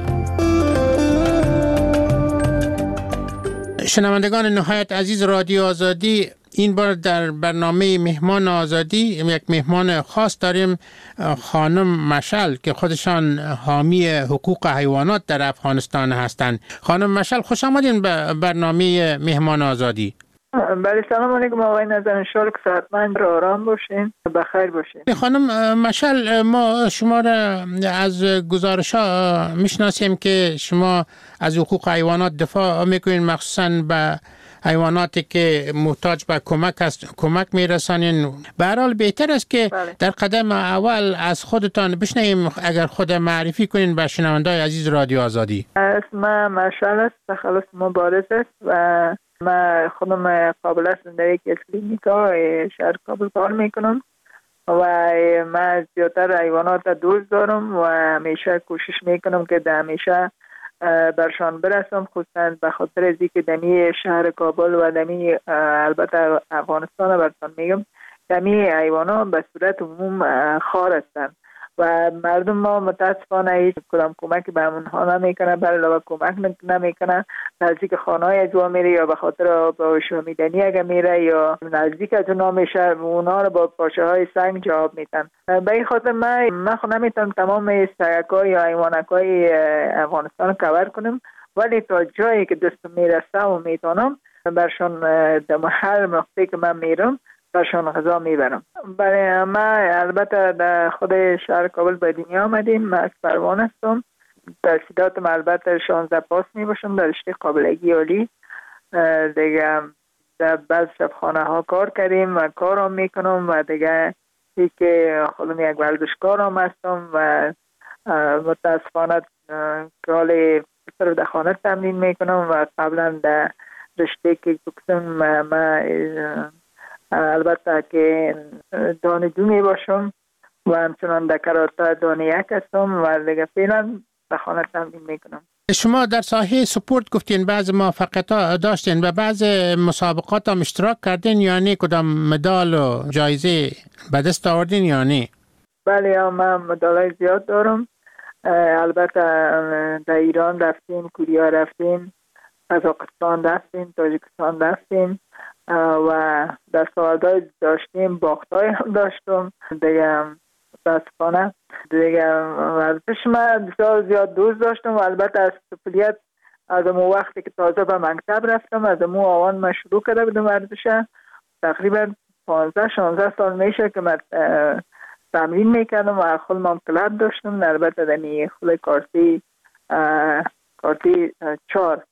شنوندگان نهایت عزیز رادیو آزادی، این بار در برنامه مهمان آزادی یک مهمان خاص داریم، خانم مشعل که خودشان حامی حقوق حیوانات در افغانستان هستند. خانم مشعل خوش آمدین به برنامه مهمان آزادی. بله، سلام علیکم آقای نظر، شکر، صحتمند و آرام باشین، بخیر باشین. خانم مشعل، ما شما را از گزارش ها میشناسیم که شما از حقوق حیوانات دفاع میکنین، مخصوصا به حیواناتی که محتاج به کمک است کمک میرسانین. به هر حال بهتر است که بله. در قدم اول از خودتان بشنویم، اگر خود معرفی کنین به شنوندگان عزیز رادیو آزادی. اسم مشعل است، تخلص مبارز است و من خودم قابل هستم در یک کلینیکا شهر کابل کار میکنم و من زیادتر حیوانات دوست دارم و همیشه کوشش میکنم که در همیشه برشان برسم، خصوصا به خاطر از اینکه دمی شهر کابل و دمی البته افغانستان براتون میگم، دمی حیوانات به صورت عموم خار هستند و مردم ما متاسفانه هیچ کدام کمک به اونها نمیکنه، بر علاوه کمک نمیکنه، نزدیک خانه‌های اجوا میره یا به خاطر با شامیدنی اگه میره یا نزدیک از اونها میشه، اونها رو با پاشه های سنگ جواب میدن. به این خاطر من من خود نمیتونم تمام سگ‌ها یا حیوانات‌های افغانستان کور کنم، ولی تا جایی که دستم میرسه و میتونم برشان در هر مقطعی که من میرم برشان غذا میبرم. برای ما البته در خود شهر کابل به دنیا آمدیم. من از پروان هستم، تحصیلاتم البته شانزده پاس میباشم در رشته قابلگی عالی دیگه. در بعض شبخانه ها کار کردیم و کارم میکنم و دیگه ای که خودم یک ورزشکار هم هستم و متاسفانه که حال صرف در خانه تمرین میکنم و قبلا در رشته که بکسم ما البته که دانه دو می باشم و همچنان در کراته دانه یک هستم و دیگه فعلا به خانه تمرین میکنم. شما در ساحه سپورت گفتین بعض موفقیت داشتین و بعض مسابقات هم اشتراک کردین یا نه؟ کدام مدال و جایزه به دست آوردین یا نه؟ بله من مدالای زیاد دارم. البته در ایران رفتیم، کوریا رفتیم، قزاقستان رفتیم، تاجیکستان رفتیم و در سوالدهای داشتیم، باختای هم داشتم دیگه. متاسفانه دیگه ورزش من بسیار زیاد دوست داشتم و البته از طفولیت از اون وقتی که تازه به مکتب رفتم از اون آوان من شروع کرده بودم ورزش. تقریبا پانزده شانزده سال میشه که من تمرین میکردم و خود من کلاب داشتم. البته دمی خود کارتی کارتی چار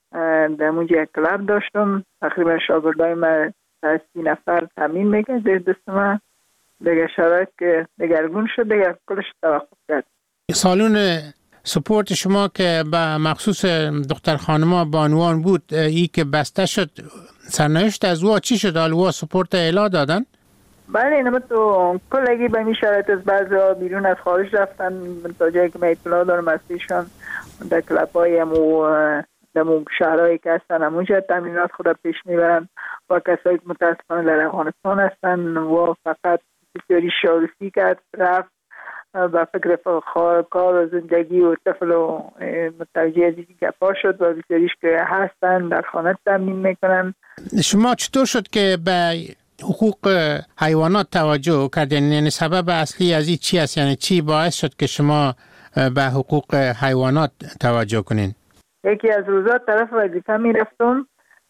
دمونج یک کلاب داشتم. تقریبا شاگردای من سی نفر تمرین میکرد در دست من. دیگه شرایط که دگرگون شد دیگه کلش توقف کرد. سالون سپورت شما که به مخصوص دختر خانما بانوان بود ای که بسته شد، سرنوشت از وا چی شد؟ آلوا سپورت اعلا دادن؟ بله اینم تو کلگی به این شرایط از بعضی ها بیرون از خارج رفتن تا جایی که من اطلاع دارم از پیشان در کلاب های همو در شهرهایی که هستن همونجا تمرینات خود پیش میبرن و کسایی که متاسفانه در افغانستان هستن و فقط بسیاری شارفی کرد رفت و فکر کار و زندگی و طفل و متوجه از اینکه گپا شد و بسیاریش که هستن در خانه تمرین میکنن. شما چطور شد که به حقوق حیوانات توجه کردین؟ یعنی سبب اصلی از این چی است؟ یعنی چی باعث شد که شما به حقوق حیوانات توجه کنین؟ یکی از روزات طرف وظیفه میرفتم،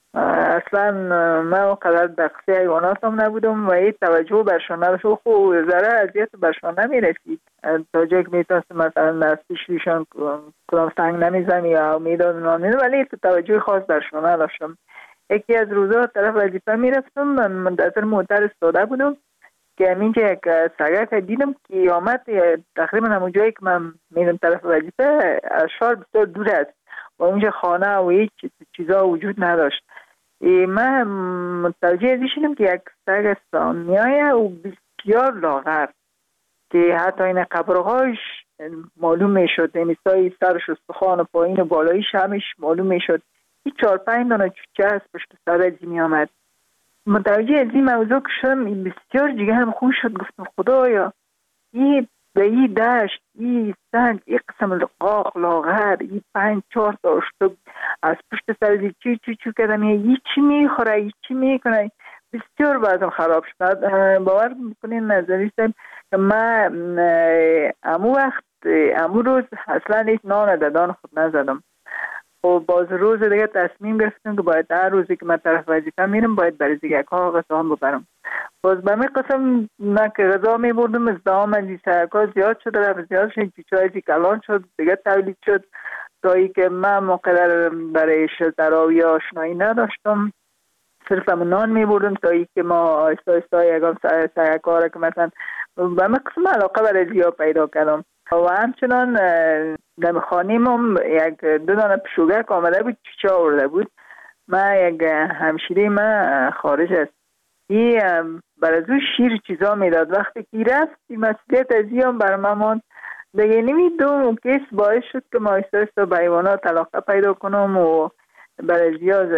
اصلا من اونقدر دقیقی حیوانات هم نبودم و این توجه برشان نداشت و خوب ذره اذیت برشان نمیرسید تا جایی که میتونست مثلا نستیشیشان کدام سنگ نمیزنی یا میدادن نامید، ولی توجه خاص برشان نداشتم. یکی از روزا طرف وظیفه میرفتم، منتظر موتر استاده بودم که همینجا یک سگک دیدم که آمد تقریبا همون جایی که من میرم طرف وظیفه از شهر بسیار دور است و اونجا خانه و هیچ چیزا وجود نداشت. من متوجه ازی شدم که یک سگ سامیایه و بسیار لاغر که حتی این قبرهاش معلوم میشد، یعنی سای سرش استخوان و پایین و بالایش همش معلوم میشد. این چهار پنج دانه چوچه از پشت سر ازی می آمد. متوجه ازی موضوع که شدم بسیار جگه هم خوش شد. گفتم خدایا این به این دشت این سنگ این قسم لقاق لاغر این پنج چهار تا اشتب از پشت سر ازی چی چی چی کردم این چی میخوره این چی میکنه. بسیار بعدم خراب شد. باور میکنین نظری سم که من امو وقت امو روز اصلا هیچ نان ددان خود نزدم و باز روز دیگه تصمیم گرفتم که باید هر روزی که من طرف وظیفه میرم باید برای دیگه ها غذا هم ببرم. باز به می قسم نه که غذا می بردم ازدهام از این سرکا زیاد شد رفت زیاد شد چیچای زی کلان شد دیگه تولید شد تا ای که من مقدر برای شلتراوی یا آشنایی نداشتم، صرف هم نان می بردم تا ای که ما آیستا آیستا یکم سرکا را که مثلا به می قسم علاقه برای زیاد پیدا کردم و همچنان در خانیم هم یک دو دانه پشوگک آمده بود چیچه آورده بود. من یک همشیره من خارج است این برای او شیر چیزا میداد. وقتی که رفت این مسئولیت از این هم بر من ماند دیگه. نمی دو کیس باعث شد که ما ایستا به حیوانات علاقه پیدا کنم و برای زیاد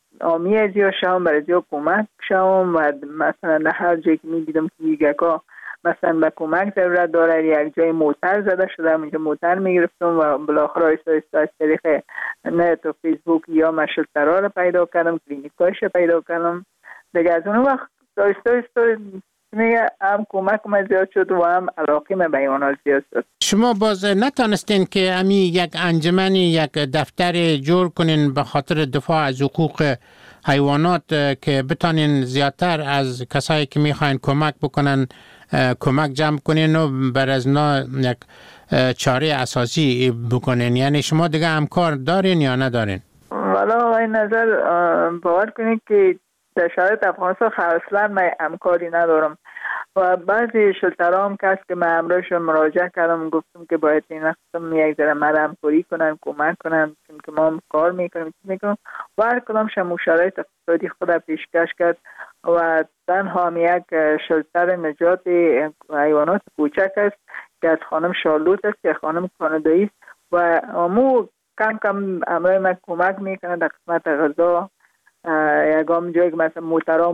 آمی از یا شام برای زیاد کمک شام و مثلا در هر جایی که می دیدم که یکا مثلا به کمک ضرورت داره یک جای موتر زده شده اونجا موتر میگرفتم و بالاخره آیستا آیستا از طریق نت و فیسبوک یا مشلترها رو پیدا کردم، کلینیکایش رو پیدا کردم دیگه. از اون وقت آیستا آیستا میگه هم کمک من زیاد شد و هم علاقه من به حیوانات زیاد شد. شما باز نتانستین که امی یک انجمنی یک دفتر جور کنین به خاطر دفاع از حقوق حیوانات که بتانین زیادتر از کسایی که میخواین کمک بکنن کمک جمع کنین و بر از نا یک چاره اساسی بکنین؟ یعنی شما دیگه همکار دارین یا ندارین؟ والا این نظر باور کنید که در شرایط افغانستان اصلا من همکاری ندارم و بعضی شلترها هم که هست که من امروزشون مراجعه کردم گفتم که باید این قسم یک ذره من همکاری کنن کمک کنن چون که ما هم کار میکنیم میکنم و هر کدام شما شرایط اقتصادی خود پیشکش کرد و تنها هم یک شلتر نجات حیوانات کوچک است که از خانم شارلوت است که خانم کانادایی است و امو کم کم امرای من کمک میکنه در قسمت غذا. یکم جایی که مثلا موترها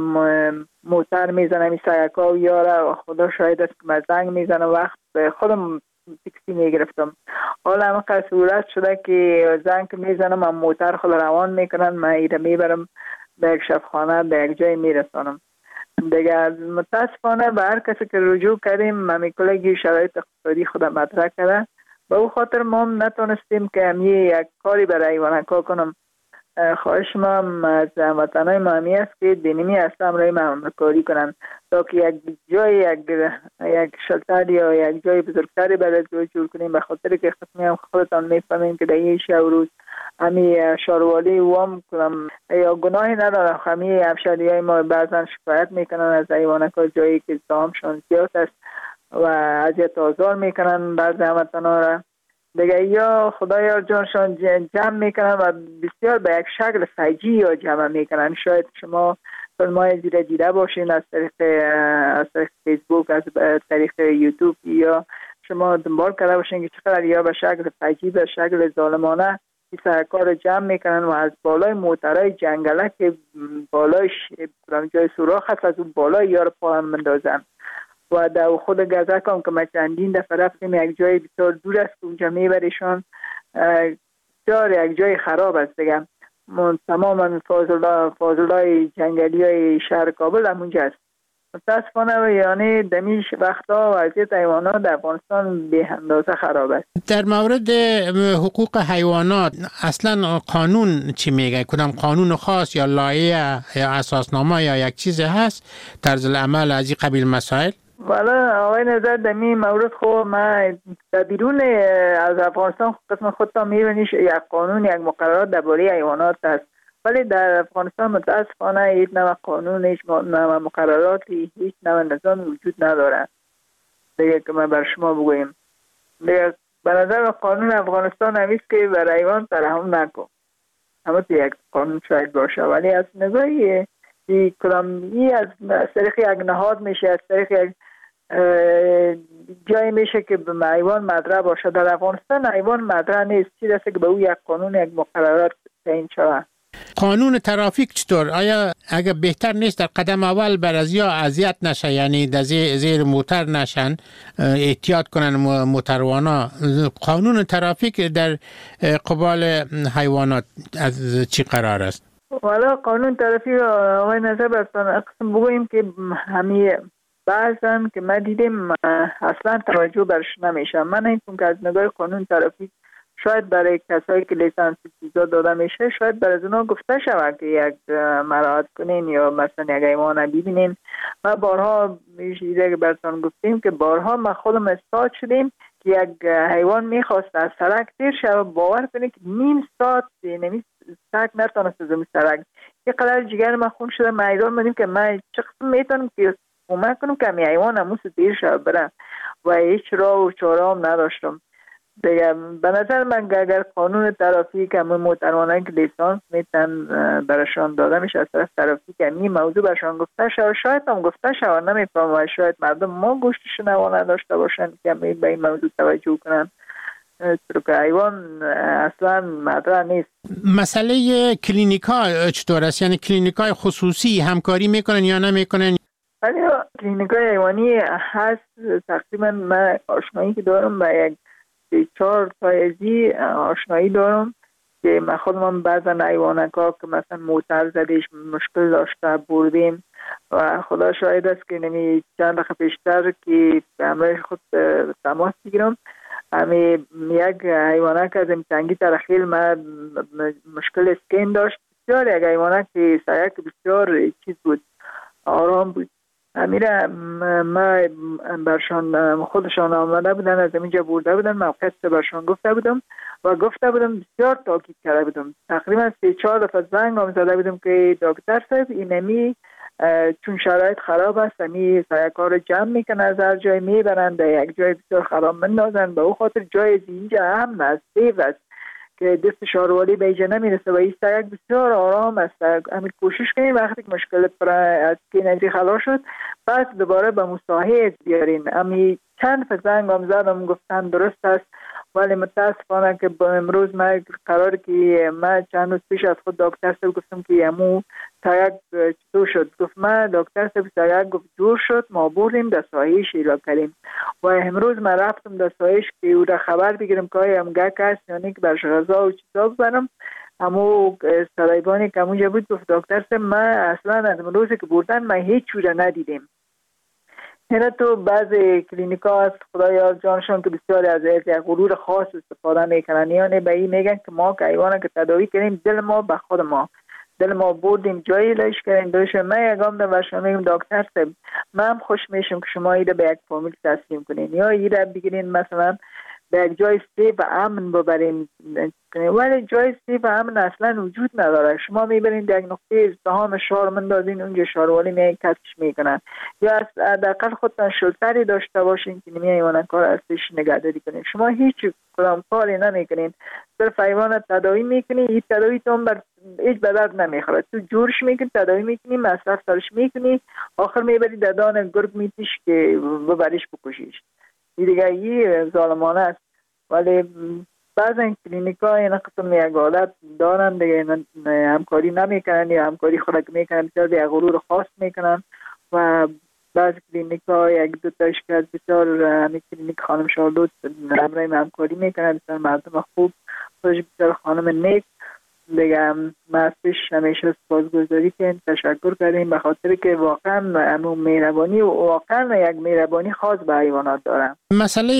موتر میزنه می سیکا و یاره خدا شاید است که من زنگ میزنه وقت خودم تکسی میگرفتم. حالا همه صورت شده که زنگ میزنم من موتر خود روان میکنن، من ایره میبرم به یک شفخانه به یک جای میرسانم. دیگه متاسفانه به هر کسی که رجوع کردیم من کلگی شرایط اقتصادی خود مطرح کرده، به او خاطر ما نتونستیم که همی یک کاری برای ایوانکا کنم. خواهش ما از وطنهای ما همی است که دینیمی هسته امرای معمولکاری کنن تا که یک جای یک, یک شلتر یا یک جای بزرگتری برای جای جور کنیم، به خاطر که خصمی هم خودتان میفهمین که در این شب روز همی شاروالی وام کنم یا گناهی ندارم. همی افشاری های ما بعضا شکایت میکنن از ایوانکا جایی که زامشان زیاد است و اذیت آزار میکنن بعض هموطنا را. دیگه یا خدایا جانشان جمع میکنن و بسیار به یک شکل فجی یا جمع میکنن. شاید شما فیلمای زیره دیده باشین از طریق از طریق فیسبوک، از طریق یوتیوب، یا شما دنبال کرده باشین که چقدر یا به شکل فجی به شکل ظالمانه این کار جمع میکنن و از بالای موترهای جنگله که بالایش جای سوراخ هست از اون بالای یار پا هم مندازن. و در خود گذر کنم که ما چندین دفعه رفتیم یک جای بسیار دور است که اونجا میبریشون بسیار یک جای خراب است دیگه. تماما فاضلای جنگلی های شهر کابل هم اونجا است. متاسفانه یعنی دمیش وقتا وضعیت حیوانات در افغانستان به اندازه خراب است. در مورد حقوق حیوانات اصلا قانون چی میگه؟ کدام قانون خاص یا لایحه یا اساسنامه یا یک چیز هست طرز العمل از این قبیل مسائل؟ والا آقای نظر در این مورد خب ما در بیرون از افغانستان قسم خودتا میبینیش یک قانون یک مقررات درباره حیوانات است، ولی در افغانستان متاسفانه هیچ نوع قانون، هیچ نوع مقرراتی، هیچ نوع نظام وجود نداره. دیگه که ما بر شما بگویم دیگه به نظر قانون افغانستان همیست که بر حیوان ترحم نکن. همه یک قانون شاید باشه، ولی از نظری که کلامی از طریق یک نهاد میشه، از طریق یک جایی میشه که به حیوان مدرع باشه. در افغانستان حیوان مدرع نیست، چیزی است که به او یک قانون یک مقررات تعیین شود. قانون ترافیک چطور؟ آیا اگه بهتر نیست در قدم اول برازیا اذیت نشه، یعنی در زیر موتر نشن، احتیاط کنن موتروانا؟ قانون ترافیک در قبال حیوانات از چی قرار است؟ والا قانون ترافیک آقای نظر برستان قسم بگوییم که همی بعضا که ما دیدیم اصلا توجه برش نمیشه. من این که از نگاه قانون ترافیک شاید برای کسایی که لیسانس چیزا داده میشه شاید برای از اونا گفته شود که یک مراعات کنین یا مثلا یک حیوان ببینین. ما بارها میشه که براتون گفتیم که بارها ما خودم استاد شدیم که یک حیوان میخواست از سرک تیر شد، باور کنید که نیم ساعت نمی سرک نتونست از اون سرک. یه قدر جگر ما خون شده میدان بودیم که ما چه قسم میتونم که کمک کنم که می حیوان همون تیر شد بره و هیچ راه و چاره هم نداشتم. دیگه به نظر من اگر قانون ترافیک همون موتروانایی که لیسانس میتن برشان داده میشه از طرف ترافیک این موضوع برشان گفته شد، شاید هم گفته شد نمیفهم و شاید مردم ما گوشتش نوانه داشته باشن که به این موضوع توجه کنن چون که حیوان اصلا مدرع نیست. مسئله کلینیک ها چطور است؟ یعنی کلینیک های خصوصی همکاری میکنن یا نمیکنن؟ ولی کلینیک های حیوانی هست. تقریبا من آشنایی که دارم با یک چهار تایزی آشنایی دارم که من خودم بعضا حیوانکا که مثلا موتر زدیش مشکل داشته بردیم و خدا شاید است که نمی چند دقیقه پیشتر که به همراه خود تماس بگیرم همی یک حیوانک از امتنگی ترخیل ما مشکل اسکین داشت. بسیار یک حیوانک که سایک بسیار چیز بود، آرام بود. امیره ما برشان خودشان آمده بودن، از اینجا برده بودن، موقع برشان گفته بودم و گفته بودم بسیار تاکید کرده بودم. تقریبا سه چهار دفعه زنگ هم زده بودم که دکتر صاحب اینمی چون شرایط خراب است امی سیاکار جمع میکنن از هر جای میبرن در یک جای بسیار خراب مندازن، به او خاطر جای اینجا هم است سیف است که دست شاروالی به اینجا نمیرسه و این سیاک بسیار آرام است. همین کوشش کنید وقتی که مشکل پر از که نزی خلاص شد بعد دوباره به مساحه بیارین. امی چند فزنگ هم زدم گفتن درست است، ولی متاسفانه که با امروز ما قرار که ما چند روز پیش از خود دکتر صاحب گفتم که امو تایک چطور شد؟ گفت ما دکتر صاحب تایک گفت جور شد، ما بردیم در سایه شیلا کردیم و امروز ما رفتم در سایش که او را خبر بگیرم که آیا هم گک است یا نه که برش غذا و چیزا ببرم. امو سرایبانی که امونجا بود گفت دکتر صاحب ما اصلا از روزی که بردن ما هیچ چیز ندیدیم. اینا تو بعض کلینیکا هست خدا یار جانشون که بسیاری از یک غرور خاص استفاده میکنن، یعنی به این میگن که ما که حیوان که تداوی کردیم دل ما به خود ما، دل ما بردیم جایی لایش کردیم دوش. من یکم در برشان میگم دکتر صاحب من هم خوش میشم که شما ایده به یک فامیل تسلیم کنین یا ایده بگیرین مثلا به یک جای سیف و امن ببریم، ولی جای سیف و امن اصلا وجود نداره. شما میبرین در یک نقطه ازدحام شهر مندازین، اونجا شهروانی می کسش میکنن، یا از حداقل خودتان شلتری داشته باشین که نمی حیوان کار ازش نگهداری کنین. شما هیچ کدام کاری نمیکنین، صرف حیوان تداوی میکنین، این تداوی تون بر هیچ بدرد نمیخوره، تو جورش میکنی تداوی میکنی مصرف سرش میکنی، آخر میبری در دان گرگ میتیش که ببریش بکشیش. این دیگه این ظالمانه است. ولی بعضی کلینیکا این قسم یک حالت دارن دیگه، همکاری نمیکنن یا همکاری خود میکنن بسیار دیگه غرور خاص میکنن و بعضی کلینیکا یک دو تاش که بسیار همی کلینیک خانم شالود همراه همکاری میکنن، بسیار مردم خوب، خودش بسیار خانم نیک دیگه. ما از پیش همیشه سپاسگزاری کنیم، تشکر کردیم به خاطر که واقعا همون مهربانی و واقعا یک مهربانی خاص به حیوانات دارن. مسئله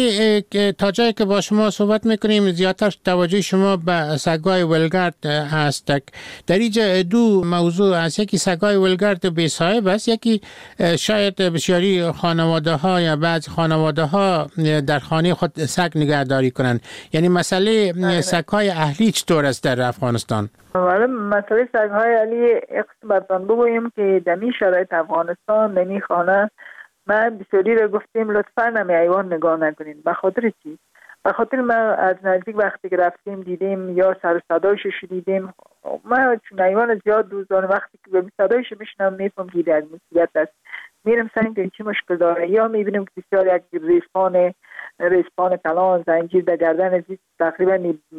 تا جایی که با شما صحبت میکنیم زیادتر توجه شما به سگای ولگرد هست. در اینجا دو موضوع است، یکی سگای ولگرد بی صاحب است، یکی شاید بسیاری خانواده ها یا بعض خانواده ها در خانه خود سگ نگهداری کنند. یعنی مسئله سگای اهلی چطور است در افغانستان؟ ولی مسئله سگ‌های علی اقصد برتان بگویم که دمی شرایط افغانستان دمی خانه ما بسیاری را گفتیم لطفاً نمی حیوان نگاه نکنین. به خاطر چی؟ به خاطر ما از نزدیک وقتی که رفتیم دیدیم یا سر صدایش شنیدیم، ما چون حیوان زیاد دوزان وقتی که به صدایش میشنم میفهم که یک مصیبت است، میرم سعی که چی مشکل داره، یا میبینیم که بسیار یک ریسپان ریسپان کلان زنجیر در گردن زیست تقریبا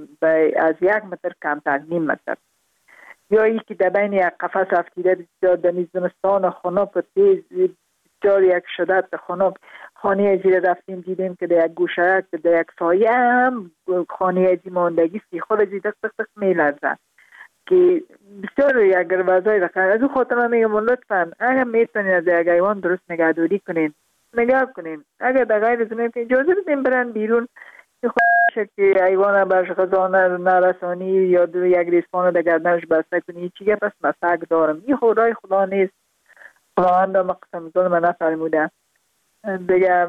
از یک متر کمتر، نیم متر، یا ای که در بین یک قفس افتیده بسیار در زمستان خنک و تیز بسیار یک شدت خنک. خانه زیر رفتیم دیدیم که در یک گوشه که در یک سایه هم خانه ازی ماندگی سیخور ازی دق دق دق میلرزن که بسیار یک وضعی رقم. از او خاطر من میگم لطفا اگر میتونین از یک حیوان درست نگهداری کنین نگاه کنین، اگر در غیر زمین که اجازه بدین برن بیرون، خودشه که حیوان برش غذا نرسانی یا دو یک ریسپان در گردنش بسته کنی چیگه پس مسک دارم. این خدای خدا نیست، خداوند مقسم ظلم نفرموده دیگه.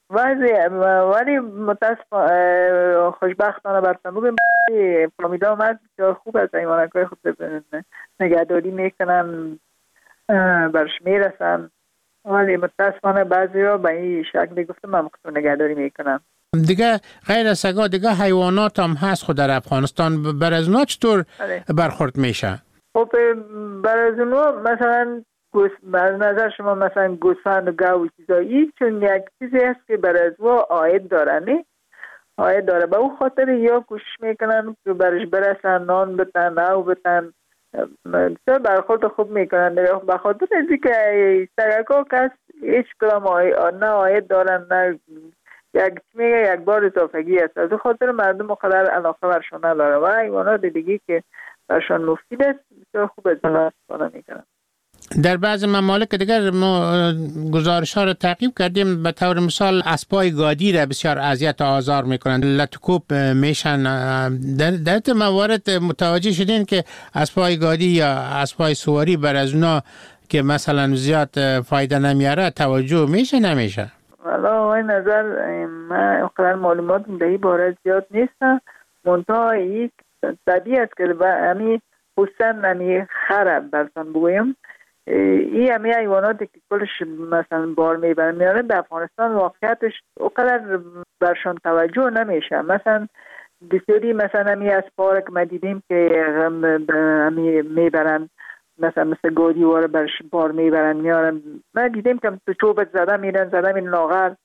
ولی متاسف خوشبختانه برتن بگیم فامیلا هم بسیار خوب از حیوانکای خود نگهداری میکنن، برش میرسن، ولی متاسفانه بعضی ها به این شکلی گفتم من مقصد نگهداری میکنم. دیگه غیر از سگا دیگه حیوانات هم هست خود در افغانستان، بر از اونا چطور برخورد میشه؟ خب بر از اونا مثلا از نظر شما مثلا گوسفند و گاو و چیزایی چون یک چیزی هست که بر از او آید داره، نه آید داره، به او خاطر یا کوشش میکنن که برش برسن، نان بتن او بتن، بسیار برخورد خوب میکنن. به خاطر ازی که سگکا کس هیچ کدام نه آید دارن نه یک میگه یک بار اضافگی است، از خاطر مردم مقدر علاقه برشان نداره و حیوانات دیگه که برشان مفید است بسیار خوب از اون استفاده میکنن. در بعض ممالک دیگر ما گزارش ها را تعقیب کردیم، به طور مثال اسبای گادی را بسیار اذیت و آزار میکنند، لطکوب میشن. در در موارد متوجه شدین که اسبای گادی یا اسبای سواری بر از اونا که مثلا زیاد فایده نمیاره توجه میشه نمیشه؟ والا این نظر من اقدر معلومات در این باره زیاد نیستم، منتها یک طبیعی است که همی حسن همی خرب برسان بگویم این همی حیواناتی که کلش مثلا بار میبرن میاره در افغانستان واقعیتش اقدر برشان توجه نمیشه. مثلا بسیاری مثلا همی از پارک ما دیدیم که همی میبرن مثلا مثل گودی واره برش بار میبرن میارن، من دیدیم که تو چوبت زده میرن زده این لاغر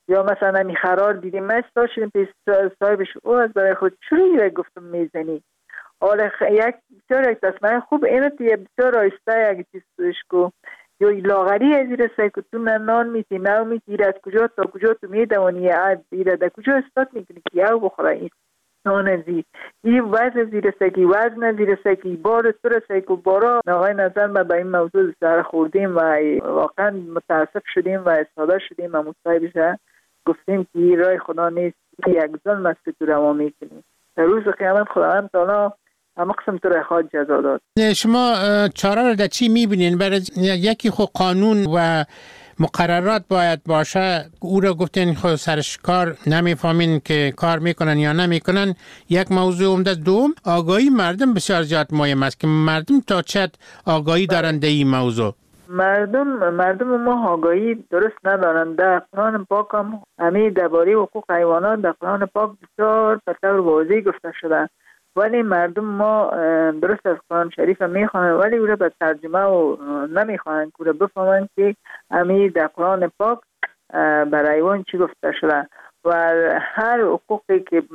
یا مثلا همین خرار دیدیم ما استاد شدیم پیش صاحبش او از برای خود چوری گفتم میزنی حالا یک بسیار یک تصمیم خوب اینو توی بسیار آیسته یک چیزش کو یا لاغری از این رسه که تو نان میتی نو میتی از کجا تا کجا تو میدونی ایره در کجا استاد میکنی که یو بخوره این نان زی این وزن زیر سکی وزن زیر سکی بار تو رسه که بارا نقای نظر ما به این موضوع سر خوردیم و واقعا متاسف شدیم و استاده شدیم و مصاحبه گفتیم که این رای خدا نیست یک ظلم است که تو روا میکنیم در روز قیامت خداوند تعالی اما قسم تو رای خواهد جزا داد. شما چاره رو در چی میبینین؟ برای یکی خود قانون و مقررات باید باشه، او را گفتین خود سرش کار نمیفهمین که کار میکنن یا نمیکنن. یک موضوع عمده. دوم آگاهی مردم بسیار زیاد مهم است که مردم تا چه آگاهی دارن در این موضوع. مردم مردم ما آگاهی درست ندارند. در قرآن پاک هم همین درباره حقوق حیوانات در قرآن پاک بسیار به طور واضح گفته شده، ولی مردم ما درست از قرآن شریف میخوانند ولی او را به ترجمه و نمیخوانند که او بفهمند که همین در قرآن پاک برای حیوان چی گفته شده و هر حقوقی که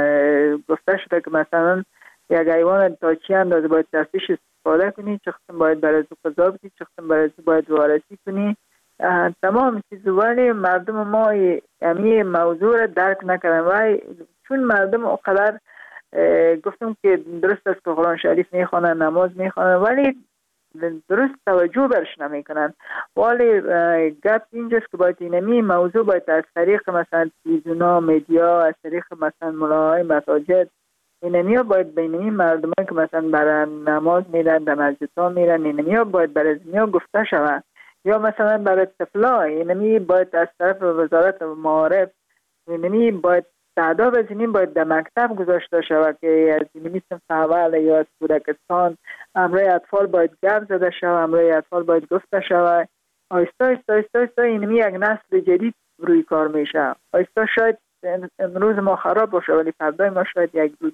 گفته شده که مثلا یک حیوان تا چی اندازه باید تفتیش استفاده کنی، چه قسم باید برای تو قضا بدی، چه قسم برای تو باید وارسی کنی، تمام چیز. ولی مردم ما همین موضوع را درک نکردن و چون مردم اقدر گفتم که درست است که قرآن شریف میخوانن نماز میخوانن ولی درست توجه برش نمیکنن. ولی گپ اینجاست که باید اینمی موضوع باید از طریق مثلا تلویزیونا مدیا از طریق مثلا ملاهای مساجد اینمی ها باید بینمی مردم که مثلا برای نماز میرن در مسجد ها میرن اینمی ها باید برای دنیا گفته شود یا مثلا برای طفلا اینمی باید از طرف وزارت معارف اینمی باید تعداد از اینیم باید در مکتب گذاشته شود که از اینمی صنف اول یا از کودکستان امرای اطفال باید گپ زده شود، امرای اطفال باید گفته شود. آیستا آیستا آیستا آیستا اینمی یک نسل جدید روی کار میشه. آیستا شاید امروز ما خراب باشه ولی فردای ما شاید یک روز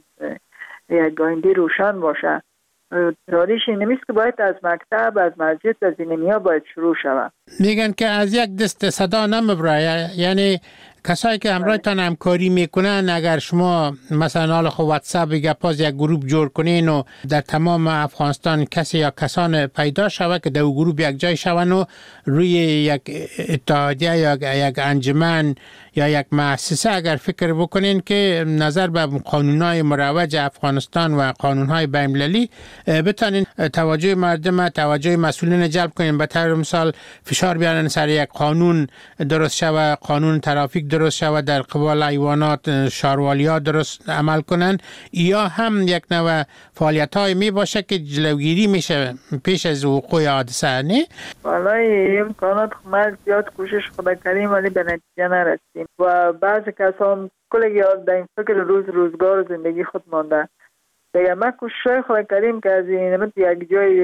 یک آینده روشن باشه. راریش اینمیست که باید از مکتب از مسجد از اینمی ها باید شروع شود. میگن که از یک دست صدا نمیبره، یعنی کسایی که همراهتان همکاری میکنن اگر شما مثلا حالا خب واتساپ گپاز یک گروه جور کنین و در تمام افغانستان کسی یا کسان پیدا شود که در اون گروه یک جای شون و روی یک اتحادیه یا یک انجمن یا یک مؤسسه اگر فکر بکنین که نظر به قانونهای مروج افغانستان و قانونهای بین‌المللی بتونین توجه مردم توجه مسئولین جلب کنین، به طور مثال فشار بیارن سر یک قانون درست شود، قانون ترافیک درست شود، در قبال حیوانات شاروالی‌ها درست عمل کنن، یا هم یک نوع فعالیت‌های می باشه که جلوگیری میشه پیش از وقوع حادثه. نه والله امکانات ما زیاد کوشش خدا کردیم ولی به نتیجه نرسیدیم و بعضی کسان کلی یاد در این فکر روز روزگار زندگی خود مانده. دیگه ما کوشش خدا کردیم که از این رد یک جای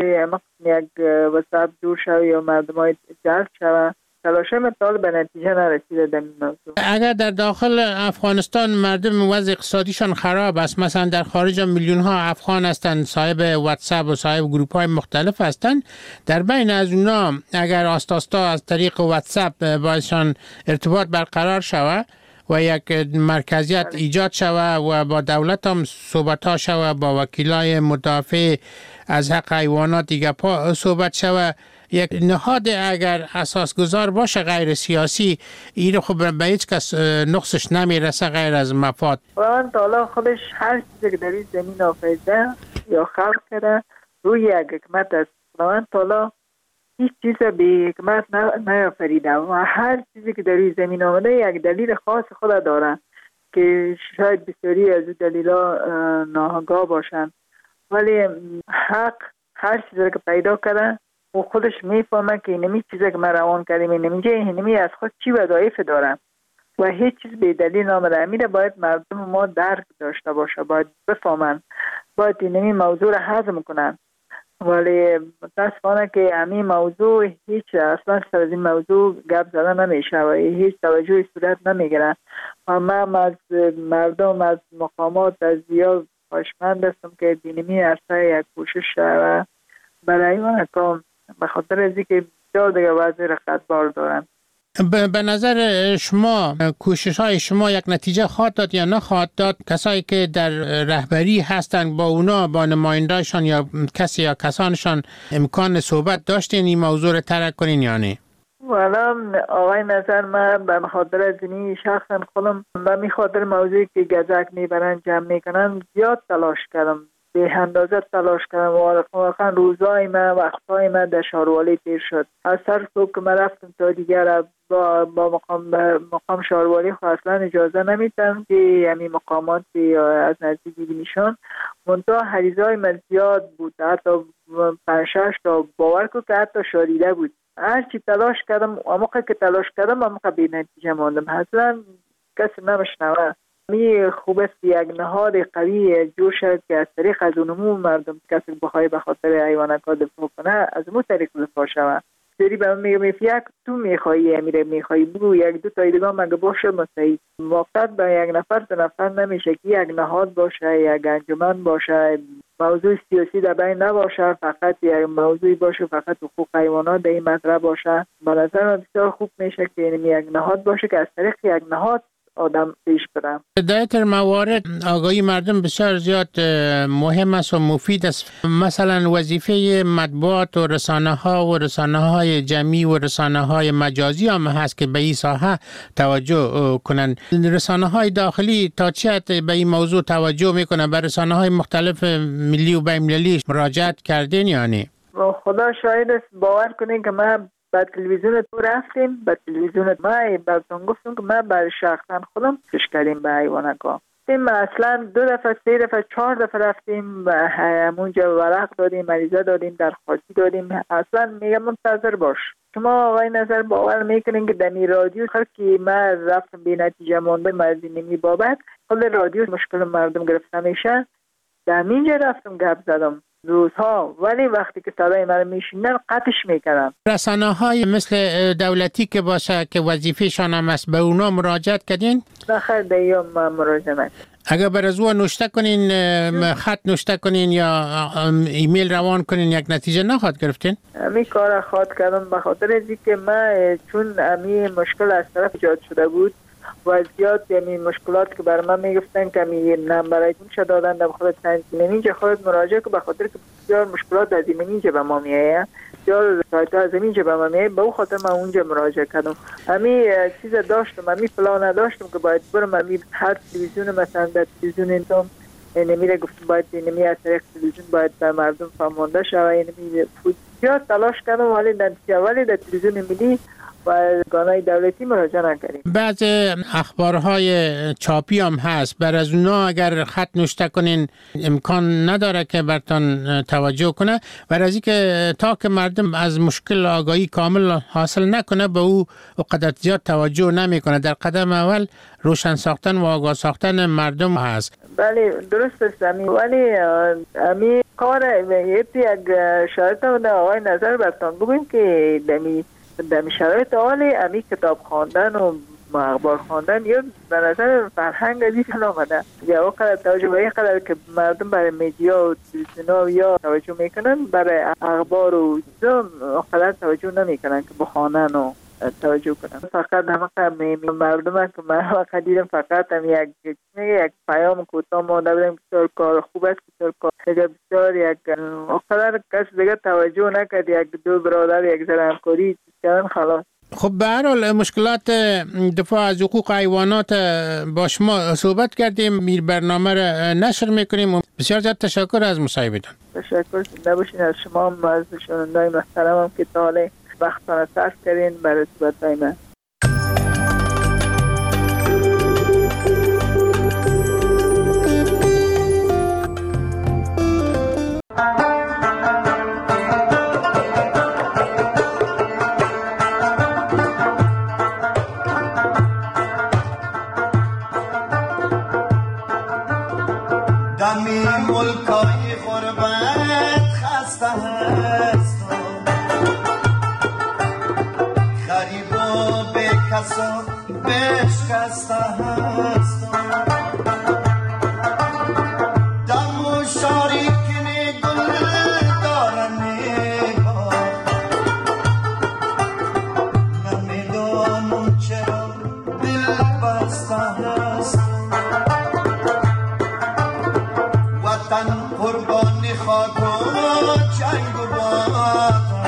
یک وسط دور شد یا مردمای جلب شد. تلاشه مطال به نتیجه نرسیده در این موضوع. اگر در داخل افغانستان مردم وضع اقتصادیشان خراب است، مثلا در خارج میلیون ها افغان هستند صاحب واتساپ و صاحب گروپ های مختلف هستند، در بین از اونا اگر آستاستا از طریق واتساپ بایشان ارتباط برقرار شود و یک مرکزیت ایجاد شود و با دولت هم صحبت ها شود، با وکیلای مدافع از حق حیوانات دیگه پا صحبت شود، یک نهاد اگر اساسگذار باشه غیر سیاسی، این خب به هیچ کس نقصش نمیرسه غیر از مفاد. خداوند تعالی خودش هر چیزی که در این زمین آفریده یا خلق کرده روی یک حکمت است. خداوند تعالی هیچ چیز به حکمت نیافریده و هر چیزی که در این زمین آمده یک دلیل خاص خود داره که شاید بسیاری از دلیلا ناآگاه باشن، ولی حق هر چیزی که پیدا کرده و خودش میفهمه که اینمی چیزی که من روان کردیم اینمی اینمی از خود چی وظایف داره و هیچ چیز به دلیل نامده. امیره باید مردم ما درک داشته باشه، باید بفهمن، باید اینمی موضوع را هضم کنن. ولی متاسفانه که همین موضوع هیچ اصلا سر از این موضوع گپ زده نمیشه و هیچ توجهی صورت نمیگیره و من از مردم از مقامات از زیاد خواهشمند هستم که دینمی عرصه یک کوشش شده برای من کام به خاطر از اینکه بسیار دیگه وضع رقتبار دارن. به نظر شما کوشش های شما یک نتیجه خواهد داد یا نخواهد داد؟ کسایی که در رهبری هستند با اونا، با نمایندهشان یا کسی یا کسانشان امکان صحبت داشتین این موضوع رو ترک کنین یا نه؟ والا آقای نظر من به خاطر از اینی شخصا خودم به می خاطر موضوعی که گزک میبرن جمع میکنن زیاد تلاش کردم، به اندازه تلاش کردم و واقعا روزای من وقتای من در شاروالی تیر شد. از سر صبح که من رفتم تا دیگر با, با مقام مقام شاروالی خود اصلا اجازه نمیدن که یعنی مقاماتی از نزدیک ببینیشان. منتها حریزای من زیاد بود، حتی پنج شش تا باور کو که حتی شاریده بود. هرچی تلاش کردم اما که تلاش کردم اما که بی نتیجه ماندم. اصلا کسی نمیشنوه. می خوب است یک نهاد قوی جوش که از طریق از اونمو مردم کسی بخوای به خاطر حیوانات دفاع کنه از اون طریق دفاع شود. سری به من میگم یک تو میخوایی امیره میخوایی بگو یک دو تا دیگه مگه باشه مستعد موقت به یک نفر دو نفر نمیشه که یک نهاد باشه، یک انجمن باشه، موضوع سیاسی در بین نباشه، فقط یک موضوعی باشه فقط حقوق حیوانات در این مطرح باشه. به نظر من بسیار خوب میشه که یک نهاد باشه که از طریق یک نهاد آدم پیش برم. در این موارد آگاهی مردم بسیار زیاد مهم است و مفید است. مثلا وظیفه مطبوعات و رسانه ها و رسانه های جمعی و رسانه های مجازی هم هست که به این ساحه توجه کنند. رسانه های داخلی تا چه حد به این موضوع توجه میکنن؟ به رسانه های مختلف ملی و بین المللی مراجعت کردین یا نه؟ خدا شاهد است، باور کنین که من با تلویزیون تو رفتیم، با تلویزیون ما براتون گفتم که ما برای شخصا خودم پیش کردیم به حیوانات. ما اصلا دو دفعه سه دفعه چهار دفعه رفتیم و همونجا ورق دادیم، مریضه دادیم، درخواستی دادیم. اصلا میگم منتظر باش. شما آقای نظر باور میکنین که دمی رادیو هر کی ما رفتم بی نتیجه ماندم از اینمی بابت خود رادیو مشکل مردم گرفته میشه. دمینجا رفتم گپ زدم روزها، ولی وقتی که صدای من میشینن قطعش میکنن. رسانه های مثل دولتی که باشه که وظیفه‌شان هم است به اونا مراجعت کردین؟ نه خیر دیگه ما مراجعه نکردیم. اگر بر از او نوشته کنین، خط نوشته کنین یا ایمیل روان کنین یک نتیجه نخواد گرفتین؟ امی کار خواهد کردم به خاطر از اینکه من چون امی مشکل از طرف ایجاد شده بود و زیاد یعنی مشکلات که بر من میگفتن که می نمبر چه دادن در خود اینجا خودت مراجعه که به خاطر که بسیار مشکلات از اینجا به ما میایه، بسیار سایت از اینجا به ما میایه، به خاطر من اونجا مراجعه کردم. امی چیز داشتم، امی پلان داشتم که باید برم امی هر تلویزیون مثلا در تلویزیون اینتم نمیره گفتم باید نمی از طریق تلویزیون باید به مردم فهمانده شود. نمی زیاد تلاش کردم ولی در ولی در تلویزیون ملی و گانای دولتی مراجعه نکردیم. بعض اخبارهای چاپی هم هست، بر از اونا اگر خط نوشته کنین امکان نداره که برتان توجه کنه، بر از اینکه تا که مردم از مشکل آگاهی کامل حاصل نکنه به او قدر زیاد توجه نمیکنه. در قدم اول روشن ساختن و آگاه ساختن مردم هست. بله درست است امی، ولی امی کار یک شرط و آقای نظر برتان بگویم که دمی در شرایط حالی امی کتاب خواندن و اخبار خواندن یا به نظر فرهنگ ازی کن آمده یا وقت توجه به این قدر که مردم برای میدیا و تلویزیون یا توجه میکنن برای اخبار و قدر توجه نمیکنن که بخوانن و توجه کنن. فقط همه مردم هست که من وقت دیدم فقط هم یک یک پیام کوتاه مانده بودم بسیار کار خوب است، بسیار کار بسیار یک قدر کس دیگه توجه نکرد، یک دو برادر یک ذره همکاری کردن خلاص. خب به هر حال مشکلات دفاع از حقوق حیوانات با شما صحبت کردیم، میر برنامه را نشر میکنیم. بسیار زیاد تشکر از مصاحبتان. تشکر نباشین از شما هم از شنوندای محترمم که تا حالا وقتان صرف کردین برای صحبت‌های من. دمی ملکای غربت خسته هست، غریب و به کسا بشکسته هست. دم و شاریکن گل دارن نگاه، نمیدان خاک و جنگ و باغ